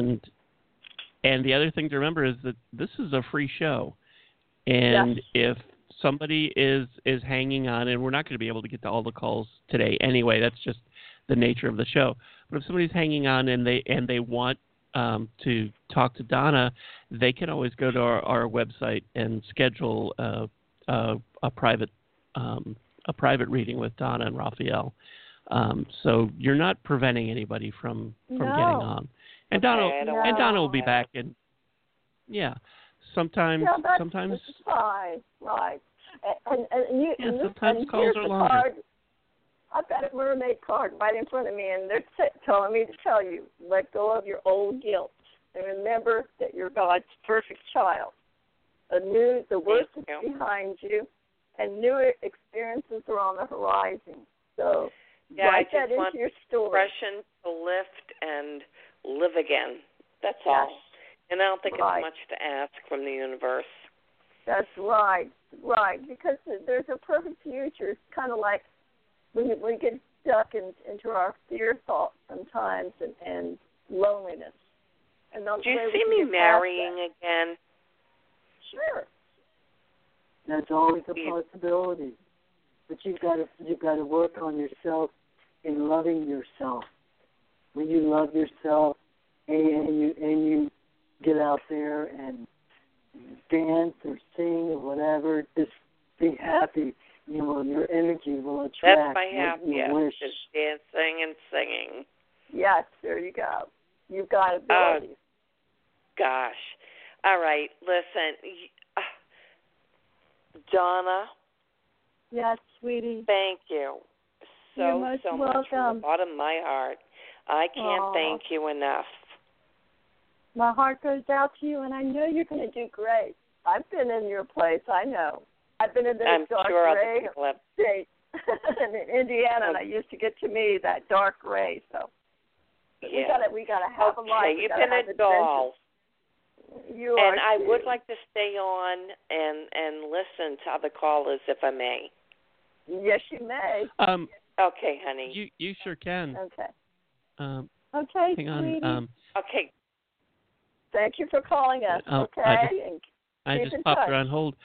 And the other thing to remember is that this is a free show. And if somebody is hanging on, and we're not going to be able to get to all the calls today anyway, that's just the nature of the show. But if somebody's hanging on and they want to talk to Donna, they can always go to our website and schedule a private reading with Donna and Raphael. So you're not preventing anybody from getting on. And Donna will be back, and sometimes that's fine, right? And sometimes calls are longer. Card. I've got a mermaid card right in front of me, and they're telling me to tell you, let go of your old guilt, and remember that you're God's perfect child. The worst is behind you, and new experiences are on the horizon. So write that into your story. Depression to lift and live again. That's all. And I don't think it's much to ask from the universe. That's right, because there's a perfect future. It's kind of like we get stuck into our fear thoughts sometimes and loneliness. And do you see me marrying again? Sure. That's always a possibility. But you've got to work on yourself in loving yourself. When you love yourself and you get out there and dance or sing or whatever, just be happy. You know, your energy will attract. That's my happiness, wish. Just dancing and singing. Yes, there you go. You've got abilities. Gosh. All right, listen. Donna. Yes, sweetie. Thank you so much from the bottom of my heart. I can't thank you enough. My heart goes out to you, and I know you're going to do great. I've been in your place. I know. I've been in this dark gray state in Indiana, and I used to get to me that dark gray. So we gotta have a life. You've been a doll. You are. And I would like to stay on and listen to other callers, if I may. Yes, you may. Okay, honey. You sure can. Okay. Okay, hang sweetie. on. Okay. Thank you for calling us. I just popped her on hold.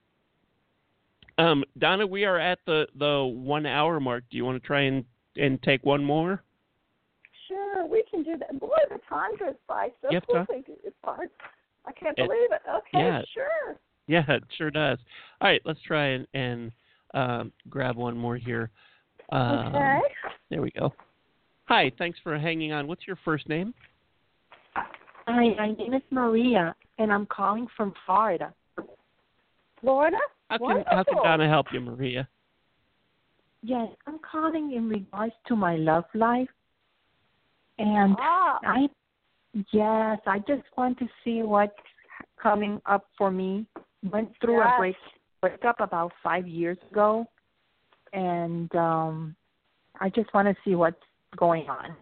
Donna, we are at the 1 hour mark. Do you want to try and take one more? Sure, we can do that. Boy, the time goes by so quickly. It's hard. I can't believe it. Okay, sure. Yeah, it sure does. All right, let's try and grab one more here. Okay. There we go. Hi, thanks for hanging on. What's your first name? Hi, my name is Maria, and I'm calling from Florida. Florida? How can Donna help you, Maria? Yes, I'm calling in regards to my love life. And I just want to see what's coming up for me. Went through a breakup about 5 years ago, and I just want to see what's going on.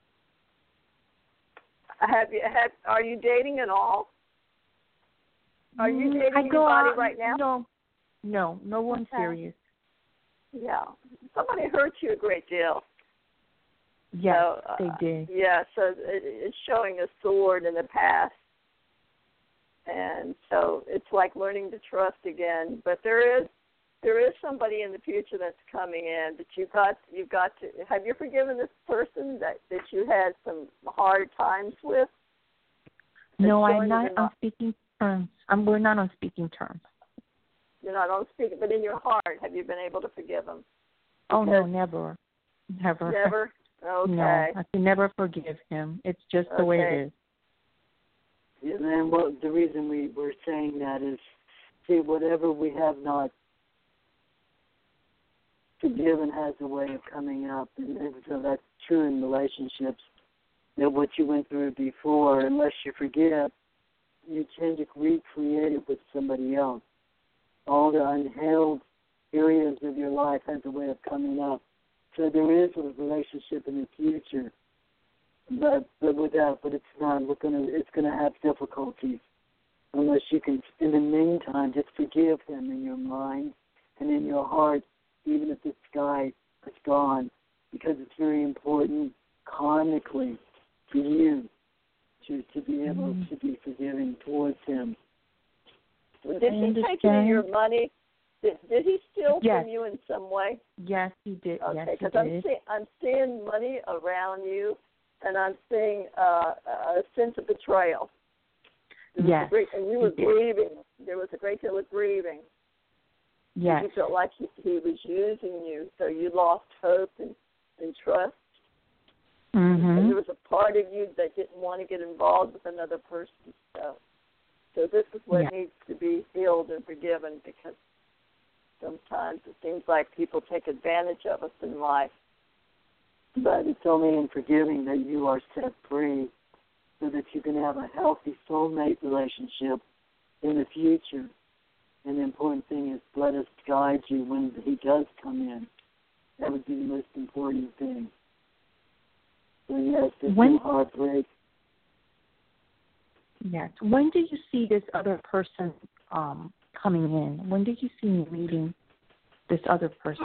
Are you dating at all? Are you dating anybody right now? No one serious. Yeah. Somebody hurt you a great deal. Yeah, they did. Yeah, so it's showing a sword in the past. And so it's like learning to trust again. But there is somebody in the future that's coming in, but you've got to. Have you forgiven this person that you had some hard times with? No, I'm not on speaking terms. We're not on speaking terms. You're not on speaking, but in your heart, have you been able to forgive him? Oh no, never. Never. Okay. No, I can never forgive him. It's just the way it is. Yeah, and the reason we're saying that is, see, whatever we have not forgiven has a way of coming up, and so that's true in relationships. That what you went through before, unless you forgive, you tend to recreate it with somebody else. All the unheld areas of your life has a way of coming up. So there is a relationship in the future, but it's not. It's gonna have difficulties unless you can. In the meantime, just forgive him in your mind and in your heart, even if this guy is gone, because it's very important karmically for you to be able to be forgiving towards him. Did he take any of your money? Did he steal from you in some way? Yes, he did. Okay, yes, he because did. I'm seeing money around you, and I'm seeing a sense of betrayal. Yes, and you were grieving. There was a great deal of grieving. Yes. You felt like he was using you, so you lost hope and trust. Mm-hmm. And there was a part of you that didn't want to get involved with another person. So this is what needs to be healed and forgiven, because sometimes it seems like people take advantage of us in life. But it's only in forgiving that you are set free, so that you can have a healthy soulmate relationship in the future. And the important thing is, let us guide you when he does come in. That would be the most important thing. So yes, there's no heartbreak. Yes. When do you see this other person coming in? When do you see me meeting this other person?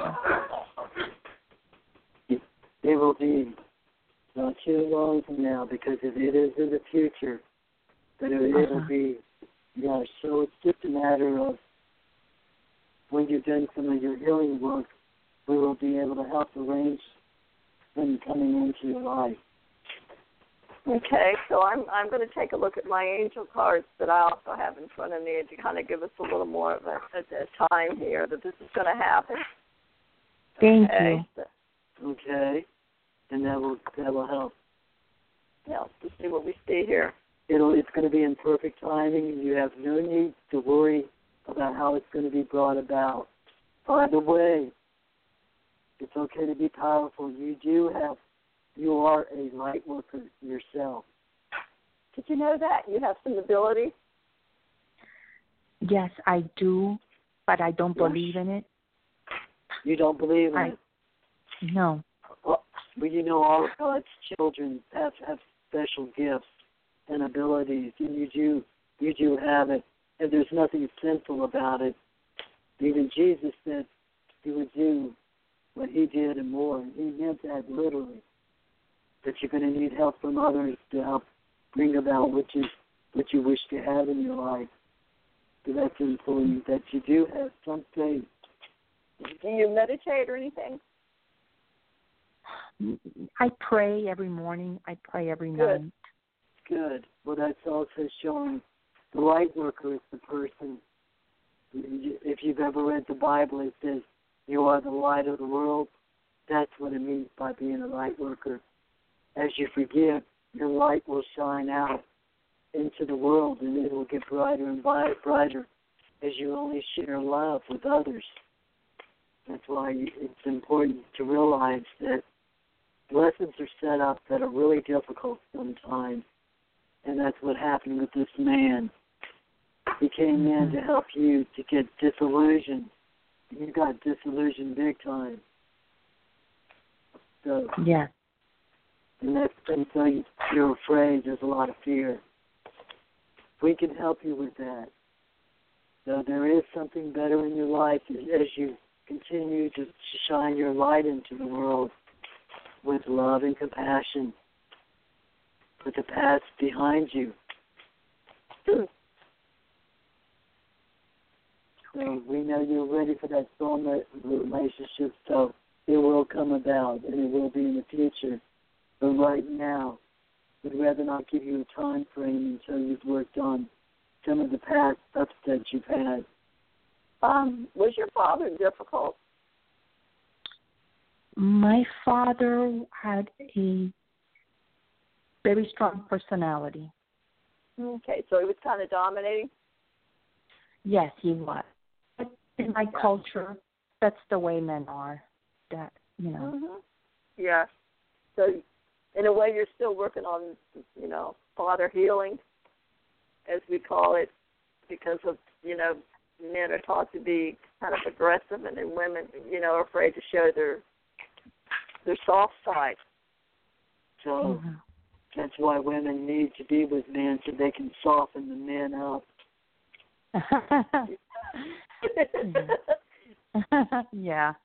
It will be not too long from now, because it is in the future. But it'll be, so it's just a matter of when you've done some of your healing work, we will be able to help arrange them coming into your life. Okay, so I'm going to take a look at my angel cards that I also have in front of me to kind of give us a little more of a time here that this is going to happen. Thank you. Okay, and that will help. Yeah, to see what we see here. It's going to be in perfect timing, and you have no need to worry about how it's going to be brought about. By the way, it's okay to be powerful. You are a light worker yourself. Did you know that? You have some ability? Yes, I do, but I don't believe in it. You don't believe in it? No. Well, all of God's children have special gifts and abilities, and you do have it, and there's nothing sinful about it. Even Jesus said he would do what he did and more, and he meant that literally. That you're going to need help from others to help bring about what you wish to have in your life. So that's important, that you do have some faith. Do you meditate or anything? I pray every morning. I pray every night. Good. Well, that's also showing the light worker is the person. If you've ever read the Bible, it says you are the light of the world. That's what it means by being a light worker. As you forgive, your light will shine out into the world, and it will get brighter and brighter as you only share love with others. That's why it's important to realize that lessons are set up that are really difficult sometimes, and that's what happened with this man. He came in to help you to get disillusioned. You got disillusioned big time. So, yeah. And so you're afraid. There's a lot of fear. We can help you with that. So there is something better in your life as you continue to shine your light into the world with love and compassion. Put the past behind you. So we know you're ready for that soulmate relationship, so it will come about, and it will be in the future. But right now, we'd rather not give you a time frame until you've worked on some of the past upsets you've had. Was your father difficult? My father had a very strong personality. Okay, so he was kind of dominating? Yes, he was. But in my culture, that's the way men are. That, you know. Mm-hmm. Yeah. So, in a way, you're still working on, father healing, as we call it, because of, men are taught to be kind of aggressive, and then women, are afraid to show their soft side. So that's why women need to be with men so they can soften the men up. Yeah.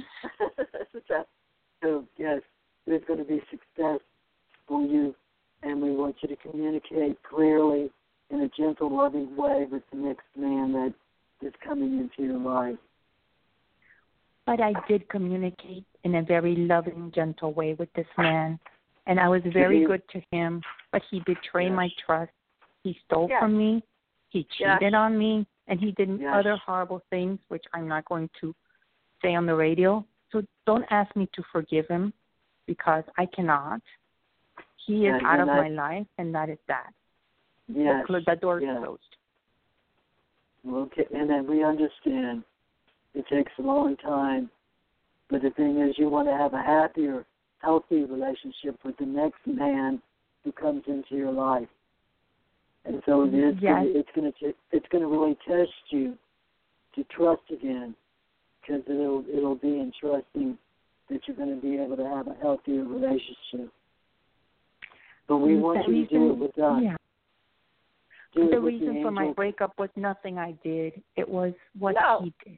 So, yes, there's going to be success for you, and we want you to communicate clearly in a gentle, loving way with the next man that is coming into your life. But I did communicate in a very loving, gentle way with this man, and I was very good to him, but he betrayed my trust. He stole from me. He cheated on me, and he did other horrible things, which I'm not going to say on the radio. So don't ask me to forgive him, because I cannot. He is out of my life, and that is that. Yes. The door is closed. Okay, and then we understand it takes a long time, but the thing is, you want to have a happier, healthy relationship with the next man who comes into your life. And so it's going to really test you to trust again, because it'll be in trusting that you're going to be able to have a healthier relationship. But we want you to do it with us. Yeah. The reason for my breakup was nothing I did. It was what he did.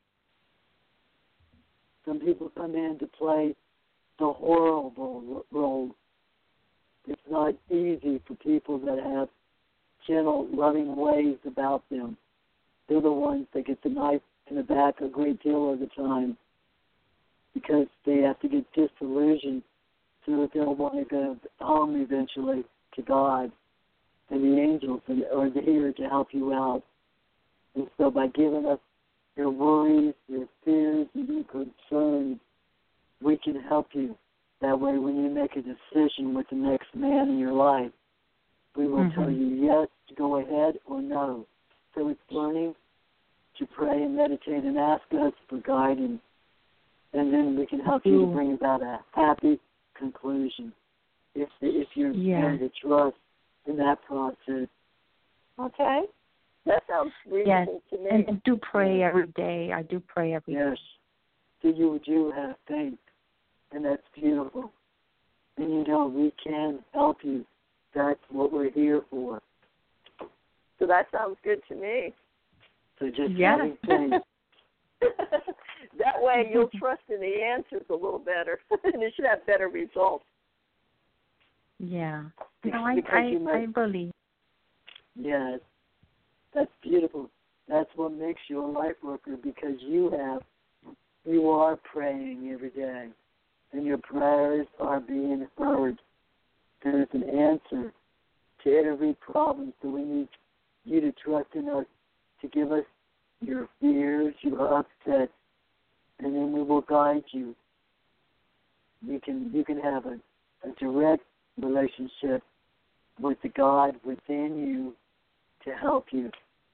Some people come in to play the horrible role. It's not easy for people that have gentle, loving ways about them. They're the ones that get the knife in the back a great deal of the time, because they have to get disillusioned so that they'll want to go home eventually to God. And the angels are here to help you out. And so by giving us your worries, your fears, and your concerns, we can help you. That way, when you make a decision with the next man in your life, we will tell you yes to go ahead or no. So it's learning to pray and meditate and ask us for guidance. And then we can help you to bring about a happy conclusion. If you're going to trust in that process. Okay. That sounds reasonable to me. And do pray every day. I do pray every day. Yes. So you do have faith, and that's beautiful. And we can help you. That's what we're here for. So that sounds good to me. So just having faith. That way you'll trust in the answers a little better, and it should have better results. Yeah. No, I believe. Yes. That's beautiful. That's what makes you a light worker, because you are praying every day, and your prayers are being heard. There's an answer to every problem, so we need you to trust in us to give us your fears, your upsets, and then we will guide you. You can have a direct relationship with the God within you to help you.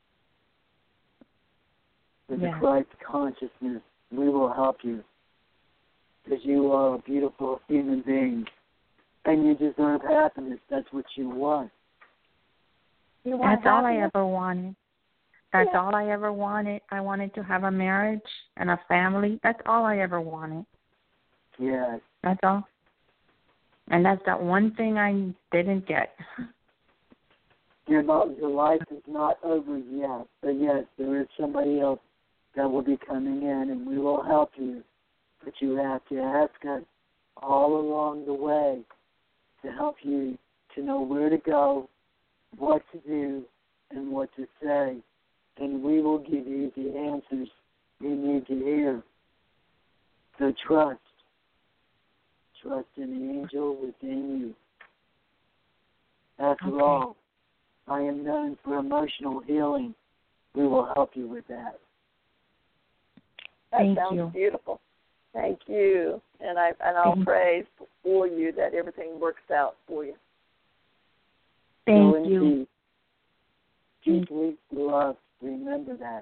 With the Christ consciousness, we will help you, because you are a beautiful human being, and you deserve happiness. That's what you want. That's all I ever wanted. That's all I ever wanted. I wanted to have a marriage and a family. That's all I ever wanted. Yes. That's all. And that's that one thing I didn't get. Your life is not over yet, but yes, there is somebody else that will be coming in, and we will help you. But you have to ask us all along the way to help you to know where to go, what to do, and what to say. And we will give you the answers you need to hear. So trust. Trust in the angel within you. After all, I am known for emotional healing. We will help you with that. That sounds beautiful. Thank you. And I'll pray for you that everything works out for you. Thank you. Deeply loved. Remember that.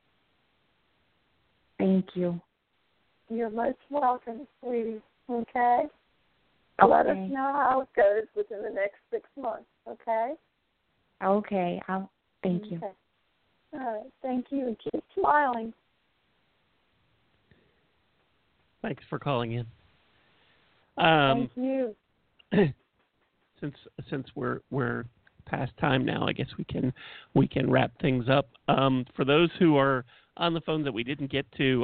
Thank you. You're most welcome, sweetie. Okay? Let us know how it goes within the next 6 months, okay? Okay. Thank you. All right. Thank you. Keep smiling. Thanks for calling in. Thank you. Since we're past time now, I guess we can wrap things up. For those who are on the phone that we didn't get to,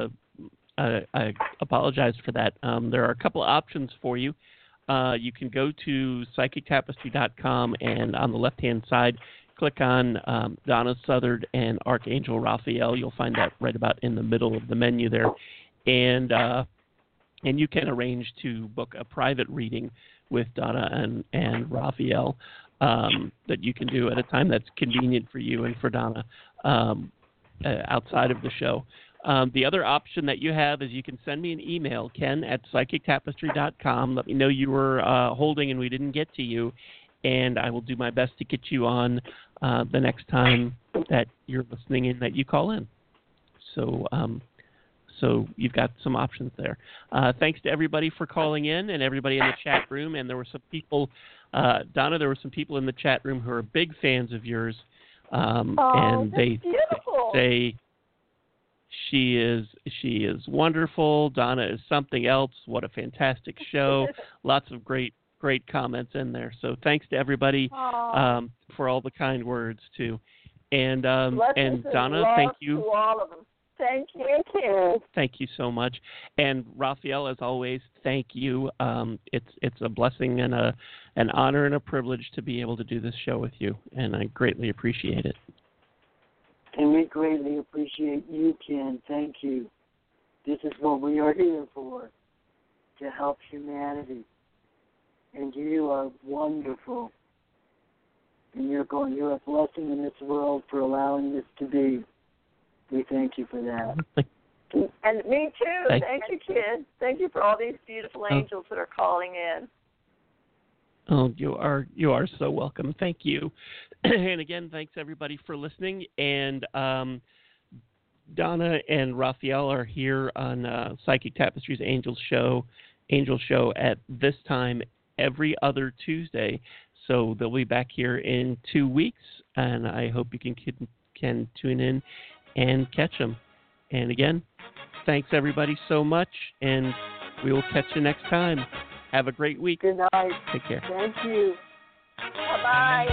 I apologize for that. There are a couple of options for you. You can go to psychictapestry.com, and on the left-hand side, click on Donna Southard and Archangel Raphael. You'll find that right about in the middle of the menu there. And you can arrange to book a private reading with Donna and Raphael that you can do at a time that's convenient for you and for Donna outside of the show. The other option that you have is you can send me an email, ken@psychictapestry.com. Let me know you were holding and we didn't get to you, and I will do my best to get you on the next time that you're listening in, that you call in. So you've got some options there. Thanks to everybody for calling in and everybody in the chat room. And there were some people, Donna, there were some people in the chat room who are big fans of yours. And they say she is wonderful. Donna is something else. What a fantastic show. Lots of great comments in there. So thanks to everybody for all the kind words too. And Donna, thank you. To all of them. Thank you, Kim. Thank you so much. And Raphael, as always, thank you. It's a blessing and an honor and a privilege to be able to do this show with you, and I greatly appreciate it. And we greatly appreciate you, Ken. Thank you. This is what we are here for, to help humanity. And you are wonderful. And you're a blessing in this world for allowing this to be. We thank you for that. And me too. Thank you, kid. Thank you for all these beautiful angels that are calling in. Oh, you are so welcome. Thank you. And again, thanks everybody for listening. And Donna and Raphael are here on Psychic Tapestry's Angel Show at this time every other Tuesday. So they'll be back here in 2 weeks, and I hope you can tune in and catch them. And again, thanks everybody so much, and we will catch you next time. Have a great week. Good night. Take care. Thank you. Bye-bye.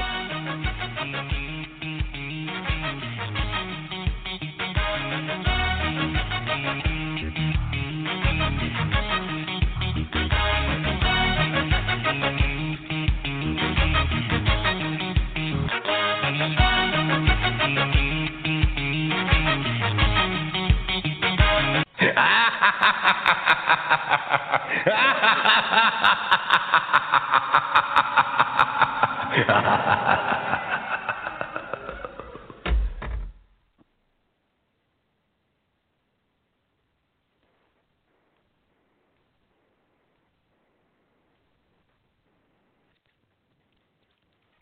Ha ha ha ha ha!